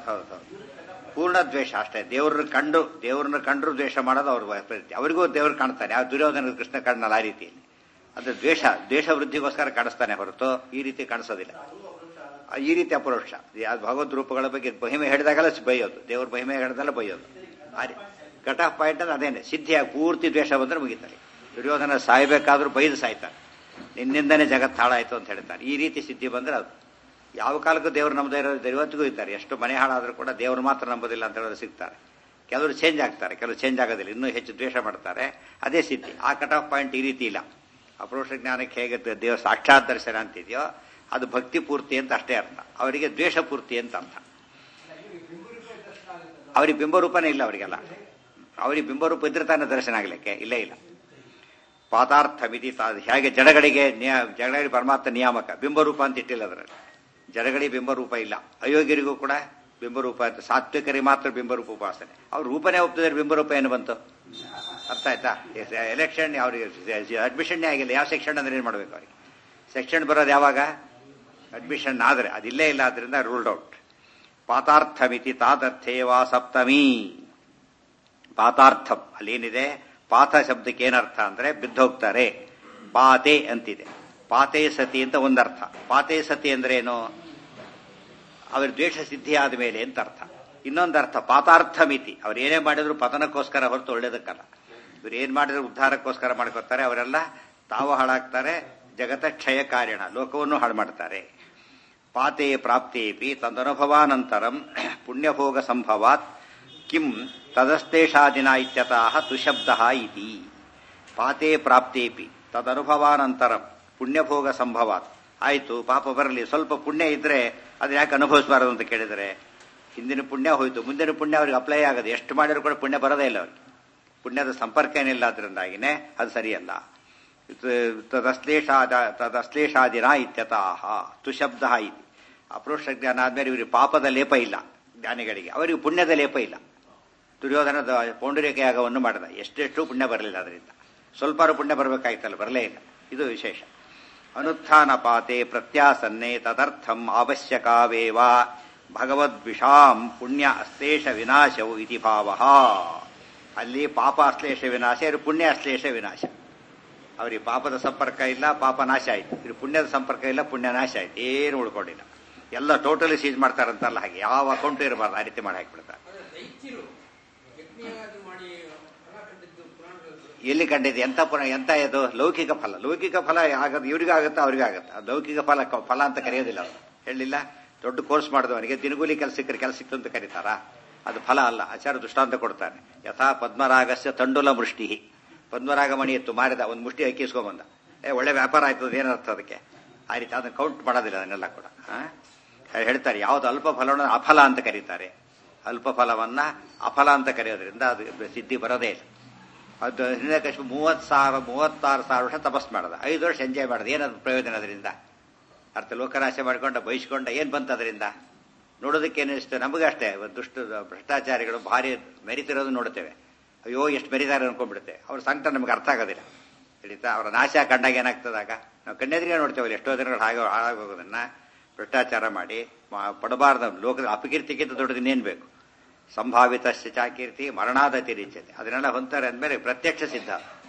ಹೌದು ಪೂರ್ಣ ದ್ವೇಷ ಅಷ್ಟೇ. ದೇವ್ರನ್ನ ಕಂಡ್ರು ದ್ವೇಷ ಮಾಡೋದು ಅವರಿಗೂ ದೇವ್ರು ಕಾಣ್ತಾನೆ. ಆ ದುರ್ಯೋಧನ ಕೃಷ್ಣ ಕಾಣಲ್ಲ ಆ ರೀತಿಯಲ್ಲಿ. ಅದು ದ್ವೇಷ ವೃದ್ಧಿಗೋಸ್ಕರ ಕಾಣಿಸ್ತಾನೆ ಹೊರತು ಈ ರೀತಿ ಕಾಣಿಸೋದಿಲ್ಲ. ಈ ರೀತಿ ಅಪರೋಕ್ಷ. ಭಗವದ್ ರೂಪಗಳ ಬಗ್ಗೆ ಮಹಿಮೆ ಹೇಳಿದಾಗಲ್ಲ ಬೈಯೋದು, ದೇವ್ರ ಮಹಿಮೆ ಹೇಳಿದಲ್ಲ ಬೈಯೋದು. ಕಟ್ ಆಫ್ ಪಾಯಿಂಟ್ ಅಂದ್ರೆ ಅದೇನೆ. ಸಿದ್ಧಿಯಾಗಿ ಪೂರ್ತಿ ದ್ವೇಷ ಬಂದ್ರೆ ಮುಗಿತಾರೆ. ದುರ್ಯೋಧನ ಸಾಯ್ಬೇಕಾದ್ರೂ ಬೈದು ಸಾಯ್ತಾರೆ. ನಿನ್ನಿಂದನೇ ಜಗತ್ತು ಹಾಳಾಯ್ತು ಅಂತ ಹೇಳ್ತಾರೆ. ಈ ರೀತಿ ಸಿದ್ಧಿ ಬಂದ್ರೆ ಅದು ಯಾವ ಕಾಲಕ್ಕೂ ದೇವ್ರು ನಂಬದೇ ಇರೋದು ಇವತ್ತಿಗೂ ಇದ್ದಾರೆ. ಎಷ್ಟು ಮನೆ ಹಾಳಾದ್ರೂ ಕೂಡ ದೇವ್ರು ಮಾತ್ರ ನಂಬೋದಿಲ್ಲ ಅಂತ ಹೇಳೋರು ಸಿಗ್ತಾರೆ. ಕೆಲವರು ಚೇಂಜ್ ಆಗ್ತಾರೆ, ಕೆಲವರು ಚೇಂಜ್ ಆಗೋದಿಲ್ಲ, ಇನ್ನೂ ಹೆಚ್ಚು ದ್ವೇಷ ಮಾಡ್ತಾರೆ. ಅದೇ ಸಿದ್ಧಿ. ಆ ಕಟ್ ಆಫ್ ಪಾಯಿಂಟ್ ಈ ರೀತಿ ಇಲ್ಲ. ಅಪರೋಕ್ಷ ಜ್ಞಾನಕ್ಕೆ ಹೇಗೆ ದೇವ ಸಾಕ್ಷಾತ್ ದರ್ಶನ ಅಂತಿದೆಯೋ ಅದು ಭಕ್ತಿ ಪೂರ್ತಿ ಅಂತ ಅಷ್ಟೇ ಅರ್ಥ. ಅವರಿಗೆ ದ್ವೇಷ ಪೂರ್ತಿ ಅಂತ ಅರ್ಥ. ಅವ್ರಿಗೆ ಬಿಂಬರೂಪನೇ ಇಲ್ಲ. ಅವರಿಗೆಲ್ಲ ಅವ್ರಿಗೆ ಬಿಂಬರೂಪ ಇದ್ರೆ ತಾನೇ ದರ್ಶನ ಆಗ್ಲಿಕ್ಕೆ ಇಲ್ಲೇ ಇಲ್ಲ. ಪಾತಾರ್ಥ ಮಿತಿ ಹೇಗೆ ಜಡಗಳಿಗೆ ಪರಮಾತ್ಮ ನಿಯಾಮಕ, ಬಿಂಬರೂಪ ಅಂತ ಇಟ್ಟಿಲ್ಲ ಅದರಲ್ಲಿ. ಜಡಗಳಿ ಬಿಂಬರೂಪ ಇಲ್ಲ. ಅಯೋಗ್ಯರಿಗೂ ಕೂಡ ಬಿಂಬರೂಪ ಅಂತ. ಸಾತ್ವಿಕರಿಗೆ ಮಾತ್ರ ಬಿಂಬರೂಪ ಉಪಾಸನೆ. ಅವ್ರ ರೂಪನೇ ಒಪ್ತಿದ್ರೆ ಬಿಂಬರೂಪ ಏನು ಬಂತು? ಅರ್ಥ ಆಯ್ತಾ? ಎಲೆಕ್ಷನ್ ಅವ್ರಿಗೆ ಅಡ್ಮಿಷನ್ನೇ ಆಗಿಲ್ಲ. ಯಾವ ಸೆಕ್ಷನ್ ಅಂದ್ರೆ ಏನ್ ಮಾಡ್ಬೇಕು ಅವ್ರಿಗೆ? ಸೆಕ್ಷನ್ ಬರೋದು ಯಾವಾಗ? ಅಡ್ಮಿಷನ್ ಆದ್ರೆ. ಅದಿಲ್ಲೇ ಇಲ್ಲ, ಆದ್ರಿಂದ ರೂಲ್ಡ್ ಔಟ್. ಪಾತಾರ್ಥ ಮಿತಿ ತಾದರ್ಥೇವಾ ಸಪ್ತಮಿ. ಪಾತಾರ್ಥಂ ಅಲ್ಲೇನಿದೆ? ಪಾತ ಶಬ್ದಕ್ಕೆ ಏನರ್ಥ ಅಂದ್ರೆ ಬಿದ್ದೋಗ್ತಾರೆ. ಪಾತೆ ಅಂತಿದೆ. ಪಾತೆ ಸತಿ ಅಂತ ಒಂದರ್ಥ. ಪಾತೆ ಸತಿ ಅಂದ್ರೆ ಏನು? ಅವ್ರ ದ್ವೇಷ ಸಿದ್ಧಿ ಆದ ಮೇಲೆ ಅಂತ ಅರ್ಥ. ಇನ್ನೊಂದರ್ಥ ಪಾತಾರ್ಥ ಮಿತಿ. ಅವ್ರು ಏನೇ ಮಾಡಿದ್ರು ಪತನಕ್ಕೋಸ್ಕರ ಹೊರತು ಒಳ್ಳೇದಕ್ಕಲ್ಲ. ಇವ್ರು ಏನ್ ಮಾಡಿದ್ರು ಉದ್ಧಾರಕ್ಕೋಸ್ಕರ ಮಾಡ್ಕೊತಾರೆ. ಅವರೆಲ್ಲ ತಾವು ಹಾಳಾಗ್ತಾರೆ. ಜಗತ್ತ ಕ್ಷಯ ಕಾರಣ, ಲೋಕವನ್ನು ಹಾಳು ಮಾಡ್ತಾರೆ. ಪಾತೆ ಪ್ರಾಪ್ತೇಪಿ ತದನುಭವಾನಂತರಂ ಪುಣ್ಯಭೋಗ ಸಂಭವಾತ್ ಕಿಂ ತದಸ್ತೇಷಾದಿನ ಇತ್ಯತಃ ತುಶಬ್ದ ಇತಿ. ಪಾತೆ ಪ್ರಾಪ್ತೇಪಿ ತದನುಭವಾನಂತರಂ ಪುಣ್ಯಭೋಗ ಸಂಭವಾತ್. ಆಯ್ತು, ಪಾಪ ಬರಲಿ, ಸ್ವಲ್ಪ ಪುಣ್ಯ ಇದ್ರೆ ಅದು ಯಾಕೆ ಅನುಭವಿಸಬಾರದು ಅಂತ ಕೇಳಿದರೆ, ಹಿಂದಿನ ಪುಣ್ಯ ಹೋಯ್ತು, ಮುಂದಿನ ಪುಣ್ಯ ಅವ್ರಿಗೆ ಅಪ್ಲೈ ಆಗೋದು. ಎಷ್ಟು ಮಾಡಿದ್ರು ಕೂಡ ಪುಣ್ಯ ಬರೋದೇ ಇಲ್ಲ ಅವ್ರಿಗೆ. ಪುಣ್ಯದ ಸಂಪರ್ಕ ಏನಿಲ್ಲ, ಅದರಿಂದಾಗಿನೇ ಅದು ಸರಿಯಲ್ಲ. ತದಶ್ಲೇಷಾದಿನ ಇತ್ಯತಃ ತುಶಬ್ದ ಇತಿ. ಅಪರೋಕ್ಷ ಜ್ಞಾನ ಆದ್ಮೇಲೆ ಇವರಿಗೆ ಪಾಪದ ಲೇಪ ಇಲ್ಲ. ಜ್ಞಾನಿಗಳಿಗೆ ಅವರಿಗೆ ಪುಣ್ಯದ ಲೇಪ ಇಲ್ಲ. ದುರ್ಯೋಧನದ ಪೌಂಡರಿಕ ಯಾಗವನ್ನು ಮಾಡಿದ, ಎಷ್ಟೆಷ್ಟು ಪುಣ್ಯ ಬರಲಿಲ್ಲ. ಅದರಿಂದ ಸ್ವಲ್ಪ ಪುಣ್ಯ ಬರಬೇಕಾಯ್ತಲ್ಲ, ಬರಲೇ ಇಲ್ಲ. ಇದು ವಿಶೇಷ. ಅನುತ್ಥಾನ ಪಾತೆ ಪ್ರತ್ಯಾಸನ್ನೆ ತದರ್ಥಂ ಅವಶ್ಯಕಾವೇವ ಭಗವದ್ವಿಷಾಂ ಪುಣ್ಯ ಅಶ್ಲೇಷ ವಿನಾಶವು ಇತಿ ಭಾವ. ಅಲ್ಲಿ ಪಾಪ ಅಶ್ಲೇಷ ವಿನಾಶ, ಇವರು ಪುಣ್ಯ ಅಶ್ಲೇಷ ವಿನಾಶ. ಅವ್ರಿಗೆ ಪಾಪದ ಸಂಪರ್ಕ ಇಲ್ಲ, ಪಾಪ ನಾಶ ಆಯ್ತು. ಇವರು ಪುಣ್ಯದ ಸಂಪರ್ಕ ಇಲ್ಲ, ಪುಣ್ಯ ನಾಶ ಆಯ್ತು. ಏನು ಉಳ್ಕೊಂಡಿಲ್ಲ. ಎಲ್ಲ ಟೋಟಲಿ ಸೀಜ್ ಮಾಡ್ತಾರಂತಲ್ಲ, ಹಾಗೆ ಯಾವ ಅಕೌಂಟು ಇರಬಾರ್ದು, ಆ ರೀತಿ ಮಾಡಿ ಹಾಕಿಬಿಡ್ತಾರೆ. ಎಲ್ಲಿ ಕಂಡಿದೆ? ಎಂತ ಇದು ಲೌಕಿಕ ಫಲ. ಲೌಕಿಕ ಫಲ ಆಗದು, ಇವ್ರಿಗಾಗತ್ತ ಅವ್ರಿಗಾಗತ್ತ. ಲೌಕಿಕ ಫಲ ಅಂತ ಕರೆಯೋದಿಲ್ಲ. ಅವರು ಹೇಳಿಲ್ಲ, ದೊಡ್ಡ ಕೋರ್ಸ್ ಮಾಡಿದವನಿಗೆ ದಿನಗೂಲಿ ಕೆಲಸ ಸಿಕ್ತು ಅಂತ ಕರೀತಾರ? ಅದು ಫಲ ಅಲ್ಲ. ಆಚಾರ್ಯ ದೃಷ್ಟಾಂತ ಕೊಡ್ತಾನೆ. ಯಥಾ ಪದ್ಮರಾಗಸ್ಯ ತಂಡುಲ ಮೃಷ್ಟಿ. ಪದ್ಮರಾಗ ಮಣಿ ಎತ್ತು ಮಾರಿದ, ಒಂದು ಮುಷ್ಟಿ ಅಕ್ಕಿಸ್ಕೊಂಬಂದ. ಒಳ್ಳೆ ವ್ಯಾಪಾರ ಆಯ್ತದ, ಏನರ್ಥ ಅದಕ್ಕೆ? ಆ ರೀತಿ ಅದನ್ನ ಕೌಂಟ್ ಮಾಡೋದಿಲ್ಲ. ಅದನ್ನೆಲ್ಲ ಕೂಡ ಹೇಳ್ತಾರೆ. ಯಾವ್ದು ಅಲ್ಪ ಫಲವನ್ನು ಅಫಲ ಅಂತ ಕರೀತಾರೆ. ಅಲ್ಪ ಫಲವನ್ನ ಅಫಲ ಅಂತ ಕರೆಯೋದ್ರಿಂದ ಅದು ಸಿದ್ಧಿ ಬರೋದೇ ಇಲ್ಲ. ಅದು ಹಿರಣ್ಯಕಶಿಪು 36,000 ವರ್ಷ ತಪಸ್ ಮಾಡದ, 5 ವರ್ಷ ಎಂಜಾಯ್ ಮಾಡದ. ಏನದು ಪ್ರಯೋಜನ ಅದರಿಂದ? ಅರ್ಥ ಲೋಕನಾಶ ಮಾಡಿಕೊಂಡ, ಬಯಸ್ಕೊಂಡ, ಏನ್ ಬಂತ ಅದರಿಂದ? ನೋಡೋದಕ್ಕೆ ಏನಿಸ್ತೇವೆ ನಮಗೆ ಅಷ್ಟೇ. ದುಷ್ಟ ಭ್ರಷ್ಟಾಚಾರಿಗಳು ಭಾರಿ ಮೆರಿತಿರೋದು ನೋಡ್ತೇವೆ. ಅಯ್ಯೋ ಎಷ್ಟು ಮೆರಿತಾರೆ ಅನ್ಕೊಂಡ್ಬಿಡುತ್ತೆ. ಅವ್ರ ಸಂಕಟ ನಮ್ಗೆ ಅರ್ಥ ಆಗೋದಿಲ್ಲ. ಹೇಳಿತಾ ಅವರ ನಾಶ ಕಂಡಾಗ ಏನಾಗ್ತದಾಗ ನಾವು ಕಣ್ಣೆದ್ರಿಗೆ ನೋಡ್ತೇವಲ್ಲ ಎಷ್ಟೋ ದಿನಗಳು ಹಾಳಾಗೋಗೋದನ್ನ. ಭ್ರಷ್ಟಾಚಾರ ಮಾಡಿ ಪಡಬಾರ್ದ ಲೋಕದ ಅಪಕೀರ್ತಿಗಿಂತ ದೊಡ್ಡದಿನ್ನೇನ್ ಬೇಕು? ಸಂಭಾವಿತ ಚಾಕೀರ್ತಿ ಮರಣಾದತಿ ರೀಚತೆ. ಅದನ್ನೆಲ್ಲ ಹೊಂತಾರೆ ಅಂದ್ಮೇಲೆ ಪ್ರತ್ಯಕ್ಷ ಸಿದ್ಧ.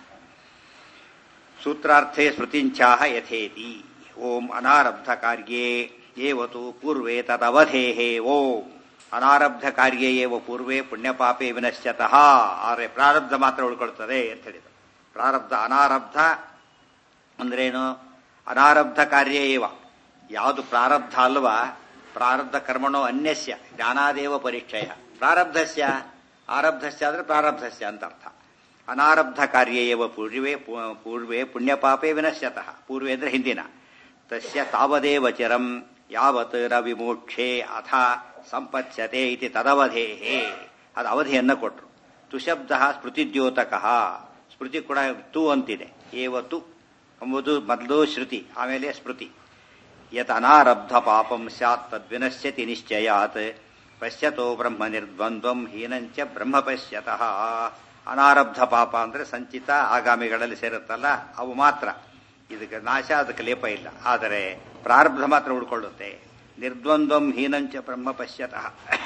ಸೂತ್ರಾರ್ಥೇ ಸ್ಮೃತಿಂಚಾಹ ಯಥೇತಿ. ಓಂ ಅನಾರಬ್ಧ ಕಾರ್ಯೇ ಏವತು ಪೂರ್ವೇ ತದವಧೇಹೇ. ಓಂ ಅನಾರಬ್ಧ ಕಾರ್ಯೇ ಏವ ಪೂರ್ವೇ ಪುಣ್ಯಪಾಪೇ ವಿನಶ್ಯತಃ. ಆದರೆ ಪ್ರಾರಬ್ಧ ಮಾತ್ರ ಉಳ್ಕೊಳ್ತದೆ ಅಂತ ಹೇಳಿದರು. ಪ್ರಾರಬ್ಧ ಅನಾರಬ್ಧ ಅಂದ್ರೇನು? ಅನಾರಬ್ಧ ಕಾರ್ಯ ಏವ, ಯಾವುದು ಪ್ರಾರಬ್ಧ ಅಲ್ವಾ, ಪ್ರಾರಬ್ಧ ಕರ್ಮಣೋ ಅನ್ಯಸ್ಯ ಜ್ಞಾನಾದೇವ ಪರೀಕ್ಷಯ. ಪ್ರಾರಬ್ಧಸ್ಯ ಆರಬ್ಧಸ್ಯ ಅಂದ್ರೆ ಪ್ರಾರಬ್ಧಸ್ಯ ಅಂತ ಅರ್ಥ. ಅನಾರಬ್ಧ ಕಾರ್ಯ ಏವ ಪೂರ್ವೇ ಪುಣ್ಯಪಾಪೇ ವಿನಶ್ಯತಃ. ಪೂರ್ವೇ ಅಂದ್ರೆ ಹಿಂದಿನ. ತಸ್ಯ ತಾವದೇವ ಚಿರಂ ಯಾವತ್ ನ ವಿಮೋಕ್ಷೇ ಅಥ ಸಂಪತ್ಸ್ಯತೆ ಇತಿ ತದವಧೇಹೇ. ಅದು ಅವಧಿಯನ್ನ ಕೊಟ್ರು. ತುಶಬ್ದ ಸ್ಮೃತಿದ್ಯೋತಕಃ. ಸ್ಮೃತಿ ಕೂಡ ತು ಅಂತಿದೆ. ಏವತು ಎಂಬುದು ಮೊದಲು ಶ್ರುತಿ, ಆಮೇಲೆ ಸ್ಮೃತಿ. ಯತ್ ಅನಾರಬ್ಧ ಪಾಪಂ ಸ್ಯಾತ್ ತದ್ವಿನಶ್ಯತಿ ನಿಶ್ಚಯಾತ್ ಪಶ್ಯತೋ ಬ್ರಹ್ಮ ನಿರ್ದ್ವಂದ್ವಂ ಹೀನಂಚ ಬ್ರಹ್ಮ ಪಶ್ಯತಃ. ಅನಾರಬ್ಧ ಪಾಪ ಅಂದ್ರೆ ಸಂಚಿತ ಆಗಾಮಿಗಳಲ್ಲಿ ಸೇರುತ್ತಲ್ಲ, ಅವು ಮಾತ್ರ. ಇದಕ್ಕೆ ನಾಶ, ಅದಕ್ಕೆ ಲೇಪ ಇಲ್ಲ. ಆದರೆ ಪ್ರಾರಬ್ಧ ಮಾತ್ರ ಉಳ್ಕೊಳ್ಳುತ್ತೆ. ನಿರ್ದ್ವಂದ್ವಂ ಹೀನಂಚ ಬ್ರಹ್ಮ ಪಶ್ಯತಃ.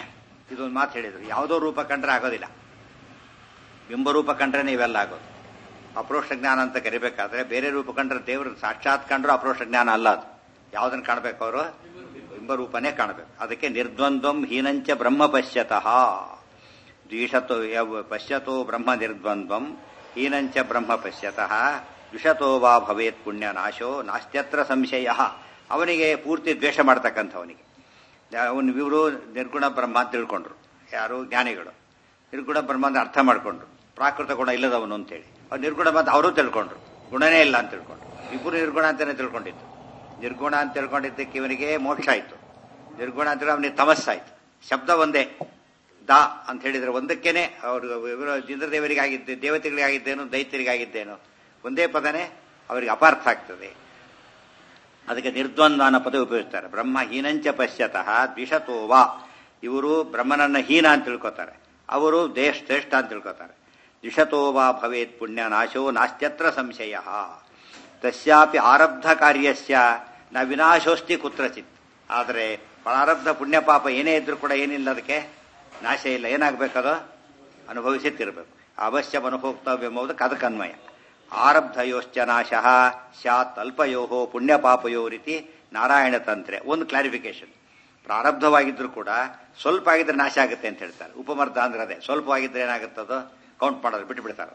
ಇದೊಂದು ಮಾತು ಹೇಳಿದ್ರು, ಯಾವುದೋ ರೂಪ ಕಂಡ್ರೆ ಆಗೋದಿಲ್ಲ, ಬಿಂಬರೂಪ ಕಂಡ್ರೆ ಇವೆಲ್ಲ ಆಗೋದು. ಅಪ್ರೋಕ್ಷ ಜ್ಞಾನ ಅಂತ ಕರಿಬೇಕಾದ್ರೆ ಬೇರೆ ರೂಪ ಕಂಡ್ರೆ ದೇವರು ಸಾಕ್ಷಾತ್ ಕಂಡ್ರು ಅಪ್ರೋಕ್ಷ ಜ್ಞಾನ ಅಲ್ಲ. ಅದು ಯಾವುದನ್ನು ಕಾಣಬೇಕು ಅವರು? ಬಿಂಬರೂಪನೇ ಕಾಣಬೇಕು. ಅದಕ್ಕೆ ನಿರ್ದ್ವಂದ್ವಂ ಹೀನಂಚ ಬ್ರಹ್ಮ ಪಶ್ಯತಃ ದ್ವಿಷತೋ ಪಶ್ಯತೋ ಬ್ರಹ್ಮ ನಿರ್ದ್ವಂದ್ವಂ ಹೀನಂಚ ಬ್ರಹ್ಮ ಪಶ್ಯತಃ ದ್ವಿಷತೋ ವಾ ಭವೇತ್ ಪುಣ್ಯ ನಾಶೋ ನಾಸ್ತ್ಯತ್ರ ಸಂಶಯ. ಅವನಿಗೆ ಪೂರ್ತಿ ದ್ವೇಷ ಮಾಡ್ತಕ್ಕಂಥವನಿಗೆ ಇವರು ನಿರ್ಗುಣ ಬ್ರಹ್ಮ ಅಂತ ತಿಳ್ಕೊಂಡ್ರು. ಯಾರು? ಜ್ಞಾನಿಗಳು. ನಿರ್ಗುಣ ಬ್ರಹ್ಮ ಅಂತ ಅರ್ಥ ಮಾಡ್ಕೊಂಡ್ರು. ಪ್ರಾಕೃತ ಗುಣ ಇಲ್ಲದವನು ಅಂತೇಳಿ. ಅವ್ರು ನಿರ್ಗುಣ ಅಂತ ಅವರು ತಿಳ್ಕೊಂಡ್ರು, ಗುಣನೇ ಇಲ್ಲ ಅಂತ ತಿಳ್ಕೊಂಡ್ರು. ಇಬ್ಬರು ನಿರ್ಗುಣ ಅಂತಾನೆ ತಿಳ್ಕೊಂಡಿದ್ದು. ನಿರ್ಗುಣ ಅಂತ ತಿಳ್ಕೊಂಡಿದ್ದಕ್ಕೆ ಇವನಿಗೆ ಮೋಕ್ಷ ಆಯ್ತು, ನಿರ್ಗುಣ ಅಂತ ಅವನಿಗೆ ತಮಸ್ಸಾಯ್ತು. ಶಬ್ದ ಒಂದೇ, ದ ಅಂತ ಹೇಳಿದ್ರೆ ಒಂದಕ್ಕೇನೆ ಅವರು ಇಂದ್ರದೇವರಿಗಾಗಿದ್ದೆ, ದೇವತೆಗಳಿಗಾಗಿದ್ದೇನು, ದೈತ್ಯರಿಗಾಗಿದ್ದೇನು, ಒಂದೇ ಪದನೇ ಅವರಿಗೆ ಅಪಾರ್ಥ ಆಗ್ತದೆ. ಅದಕ್ಕೆ ನಿರ್ದ್ವಂದ್ವ ಅನ್ನೋ ಪದ ಉಪಯೋಗಿಸ್ತಾರೆ. ಬ್ರಹ್ಮ ಹೀನಂಚ ಪಶ್ಯತಃ ದ್ವಿಷತೋವಾ. ಇವರು ಬ್ರಹ್ಮನನ್ನ ಹೀನ ಅಂತ ತಿಳ್ಕೊತಾರೆ, ಅವರು ಶ್ರೇಷ್ಠ ಅಂತ ತಿಳ್ಕೊತಾರೆ. ದ್ವಿಷತೋವಾ ಭವೇತ್ ಪುಣ್ಯ ನಾಶೋ ನಾಸ್ತ್ಯತ್ರ ಸಂಶಯ. ತಸ್ಯಾಪಿ ಆರಬ್ಧ ಕಾರ್ಯಸ್ಯ ನ ವಿನಾಶೋಸ್ತಿ ಕುತ್ರಚಿತ್. ಆದರೆ ಪ್ರಾರಬ್ಧ ಪುಣ್ಯ ಪಾಪ ಏನೇ ಇದ್ರೂ ಕೂಡ ಏನಿಲ್ಲ, ಅದಕ್ಕೆ ನಾಶ ಇಲ್ಲ. ಏನಾಗಬೇಕದು? ಅನುಭವಿಸುತ್ತಿರಬೇಕು. ಅವಶ್ಯ ಅನುಭೋಕ್ತವ್ಯಂಬುದಕ್ಕೆ ಅದಕ್ಕೆ ಅನ್ವಯ. ಆರಬ್ಧಯೋಶ್ಚ ನಾಶ ಸ್ಯಾತ್ ಅಲ್ಪಯೋ ಪುಣ್ಯ ಪಾಪಯೋ ರೀತಿ ನಾರಾಯಣ ತಂತ್ರೆ. ಒಂದು ಕ್ಲಾರಿಫಿಕೇಶನ್, ಪ್ರಾರಬ್ಧವಾಗಿದ್ರು ಕೂಡ ಸ್ವಲ್ಪ ಆಗಿದ್ರೆ ನಾಶ ಆಗುತ್ತೆ ಅಂತ ಹೇಳ್ತಾರೆ. ಉಪಮರ್ದ ಅಂದ್ರೆ ಅದೇ, ಸ್ವಲ್ಪವಾಗಿದ್ರೆ ಏನಾಗುತ್ತದೋ ಕೌಂಟ್ ಮಾಡೋದು ಬಿಟ್ಟು ಬಿಡ್ತಾರೆ.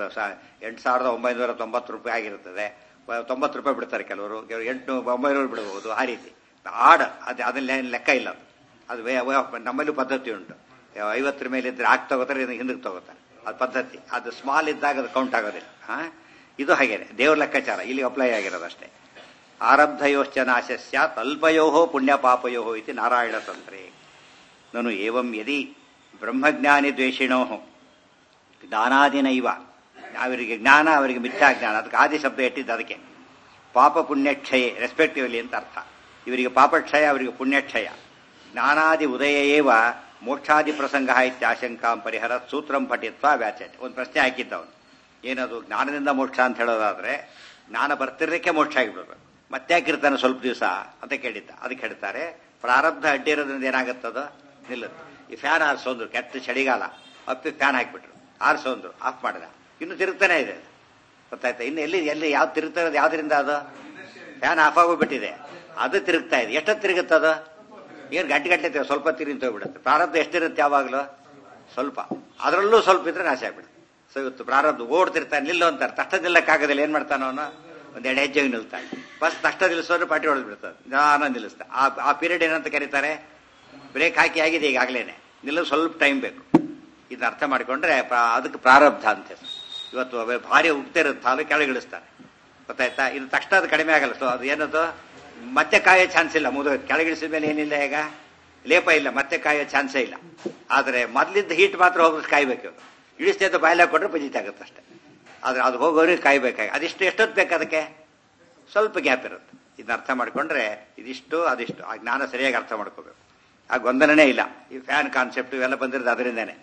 8,990 ರೂಪಾಯಿ ಆಗಿರುತ್ತದೆ, 90 ರೂಪಾಯಿ ಬಿಡ್ತಾರೆ ಕೆಲವರು, 8,900 ಬಿಡಬಹುದು. ಆ ರೀತಿ ಅದನ್ನ ಲೆಕ್ಕ ಇಲ್ಲ. ಅದು ನಮ್ಮಲ್ಲೂ ಪದ್ಧತಿ ಉಂಟು. 50 ಮೇಲೆ ಇದ್ರೆ ಆಗ್ ತಗೋತಾರೆ, ಹಿಂದಕ್ಕೆ ತಗೋತಾರೆ. ಅದು ಪದ್ಧತಿ. ಅದು ಸ್ಮಾಲ್ ಇದ್ದಾಗ ಅದು ಕೌಂಟ್ ಆಗೋದಿಲ್ಲ. ಇದು ಹಾಗೇನೆ ದೇವ್ರ ಲೆಕ್ಕಾಚಾರ ಇಲ್ಲಿ ಅಪ್ಲೈ ಆಗಿರೋದಷ್ಟೇ. ಆರಬ್ಧಯೋಶ್ಚ ನಾಶ ಸ್ಯಾತ್ ಅಲ್ಪಯೋ ಪುಣ್ಯ ಪಾಪಯೋ ಇತಿ ನಾರಾಯಣ ತಂತ್ರೆ. ನಾನು ಏವಂ ಯದಿ ಬ್ರಹ್ಮಜ್ಞಾನಿ ದ್ವೇಷಿಣೋ ಜ್ಞಾನಾದಿನ ಇವ. ಅವರಿಗೆ ಜ್ಞಾನ, ಅವರಿಗೆ ಮಿಥ್ಯಾಜ್ಞಾನ, ಅದಕ್ಕೆ ಆದಿ ಶಬ್ದ ಇಟ್ಟಿದ್ದು ಅದಕ್ಕೆ. ಪಾಪ ಪುಣ್ಯಕ್ಷಯ ರೆಸ್ಪೆಕ್ಟಿವ್ಲಿ ಅಂತ ಅರ್ಥ. ಇವರಿಗೆ ಪಾಪಕ್ಷಯ, ಅವರಿಗೆ ಪುಣ್ಯಕ್ಷಯ. ಜ್ಞಾನಾದಿ ಉದಯೇವ ಮೋಕ್ಷಾದಿ ಪ್ರಸಂಗ ಇತ್ಯಾಶಂಕಾಂ ಪರಿಹರ ಸೂತ್ರಂ ಪಠಿತ್ವ ವ್ಯಾಚನೆ. ಒಂದು ಪ್ರಶ್ನೆ ಹಾಕಿದ್ದವನು, ಏನದು? ಜ್ಞಾನದಿಂದ ಮೋಕ್ಷ ಅಂತ ಹೇಳೋದಾದ್ರೆ ಜ್ಞಾನ ಬರ್ತಿರ್ಲಿಕ್ಕೆ ಮೋಕ್ಷ ಆಗಿಬಿಡ್ಬೇಕು, ಮತ್ತೆ ಹಾಕಿರ್ತಾನೆ ಸ್ವಲ್ಪ ದಿವಸ ಅಂತ ಕೇಳಿದ್ದ. ಅದಕ್ಕೆ ಹೇಳ್ತಾರೆ, ಪ್ರಾರಬ್ಧ ಅಡ್ಡಿ ಇರೋದ್ರಿಂದ ಏನಾಗುತ್ತದೋ ನಿಲ್ಲುತ್ತೆ. ಈ ಫ್ಯಾನ್ ಆರಿಸೋದ್ರು, ಕೆಟ್ಟ ಚಳಿಗಾಲ, ಅಪ್ಪಿ ಫ್ಯಾನ್ ಹಾಕಿಬಿಟ್ರು, ಆರಿಸೋದ್ರು, ಆಫ್ ಮಾಡಿದ, ಇನ್ನು ತಿರುಗ್ತಾನೆ ಇದೆ. ಗೊತ್ತಾಯ್ತಾ? ಇನ್ನು ಎಲ್ಲಿ ಯಾವ್ದು ತಿರುಗ್ತಾ ಇರೋದು? ಯಾವ್ದ್ರಿಂದ? ಅದು ಫ್ಯಾನ್ ಆಫ್ ಆಗೋಗ್ಬಿಟ್ಟಿದೆ, ಅದು ತಿರುಗ್ತಾ ಇದೆ. ಎಷ್ಟೊತ್ತು ತಿರುಗುತ್ತದ? ಏನು ಗಂಟೆ ಸ್ವಲ್ಪ ತಿರುಗಿ ಹೋಗ್ಬಿಡುತ್ತೆ. ಪ್ರಾರಬ್ಧ ಎಷ್ಟಿರುತ್ತೆ ಯಾವಾಗಲೂ? ಸ್ವಲ್ಪ. ಅದರಲ್ಲೂ ಸ್ವಲ್ಪ ಇದ್ರೆ ನಾಶ ಆಗ್ಬಿಡುತ್ತೆ. ಸೊ ಇವತ್ತು ಪ್ರಾರಬ್ಧ ಓಡ್ತಿರ್ತಾನೆ, ನಿಲ್ಲು ಅಂತಾರೆ, ತಕ್ಷಣ ನಿಲ್ಲಕ್ಕಾಗೋದಿಲ್ಲ. ಏನ್ ಮಾಡ್ತಾನ ಅವನು? ಒಂದೆರಡು ಹೆಜ್ಜೆಗೆ ನಿಲ್ತಾನೆ. ಫಸ್ಟ್ ತಕ್ಷಣ ನಿಲ್ಲಿಸೋರು ಪಾಟಿ ಹೊಡೆದು ಬಿಡ್ತಾರೆ, ನಾನು ನಿಲ್ಲಿಸ್ತಾ. ಆ ಪೀರಿಯಡ್ ಏನಂತ ಕರೀತಾರೆ? ಬ್ರೇಕ್ ಹಾಕಿ ಆಗಿದೆ ಈಗಾಗಲೇನೆ, ನಿಲ್ಲಲು ಸ್ವಲ್ಪ ಟೈಮ್ ಬೇಕು. ಇದನ್ನ ಅರ್ಥ ಮಾಡಿಕೊಂಡ್ರೆ ಅದಕ್ಕೆ ಪ್ರಾರಬ್ಧ ಅಂತ. ಇವತ್ತು ಭಾರಿ ಉಗ್ತಿರುತ್ತೆ, ಹಾಲು ಕೆಳಗಿಳಿಸ್ತಾರೆ. ಗೊತ್ತಾಯ್ತಾ? ಇದು ತಕ್ಷಣ ಅದು ಕಡಿಮೆ ಆಗಲ್ಲ. ಸೊ ಅದು ಏನದು? ಮತ್ತೆ ಕಾಯೋ ಚಾನ್ಸ್ ಇಲ್ಲ. ಕೆಳಗಿಳಿಸಿದ ಮೇಲೆ ಏನಿಲ್ಲ, ಈಗ ಲೇಪ ಇಲ್ಲ, ಮತ್ತೆ ಕಾಯೋ ಚಾನ್ಸೇ ಇಲ್ಲ. ಆದ್ರೆ ಮೊದ್ಲಿದ್ದ ಹೀಟ್ ಮಾತ್ರ ಹೋಗೋದು ಕಾಯ್ಬೇಕು. ಇಳಿಸ್ತೇತ ಬಾಯ್ಲಾಗ ಕೊಟ್ರೆ ಪಜಿತ ಆಗುತ್ತೆ ಅಷ್ಟೇ. ಆದ್ರೆ ಅದು ಹೋಗೋರಿಗೆ ಕಾಯ್ಬೇಕಾಗಿ ಅದಿಷ್ಟು ಎಷ್ಟೊತ್ತು ಬೇಕು? ಅದಕ್ಕೆ ಸ್ವಲ್ಪ ಗ್ಯಾಪ್ ಇರುತ್ತೆ. ಇದನ್ನ ಅರ್ಥ ಮಾಡ್ಕೊಂಡ್ರೆ ಇದಿಷ್ಟು ಅದಿಷ್ಟು ಆ ಜ್ಞಾನ ಸರಿಯಾಗಿ ಅರ್ಥ ಮಾಡ್ಕೋಬೇಕು. ಆ ಗೊಂದಲನೇ ಇಲ್ಲ. ಈ ಫ್ಯಾನ್ ಕಾನ್ಸೆಪ್ಟ್ ಇವೆಲ್ಲ ಬಂದಿರೋದು ಅದರಿಂದಾನೆ.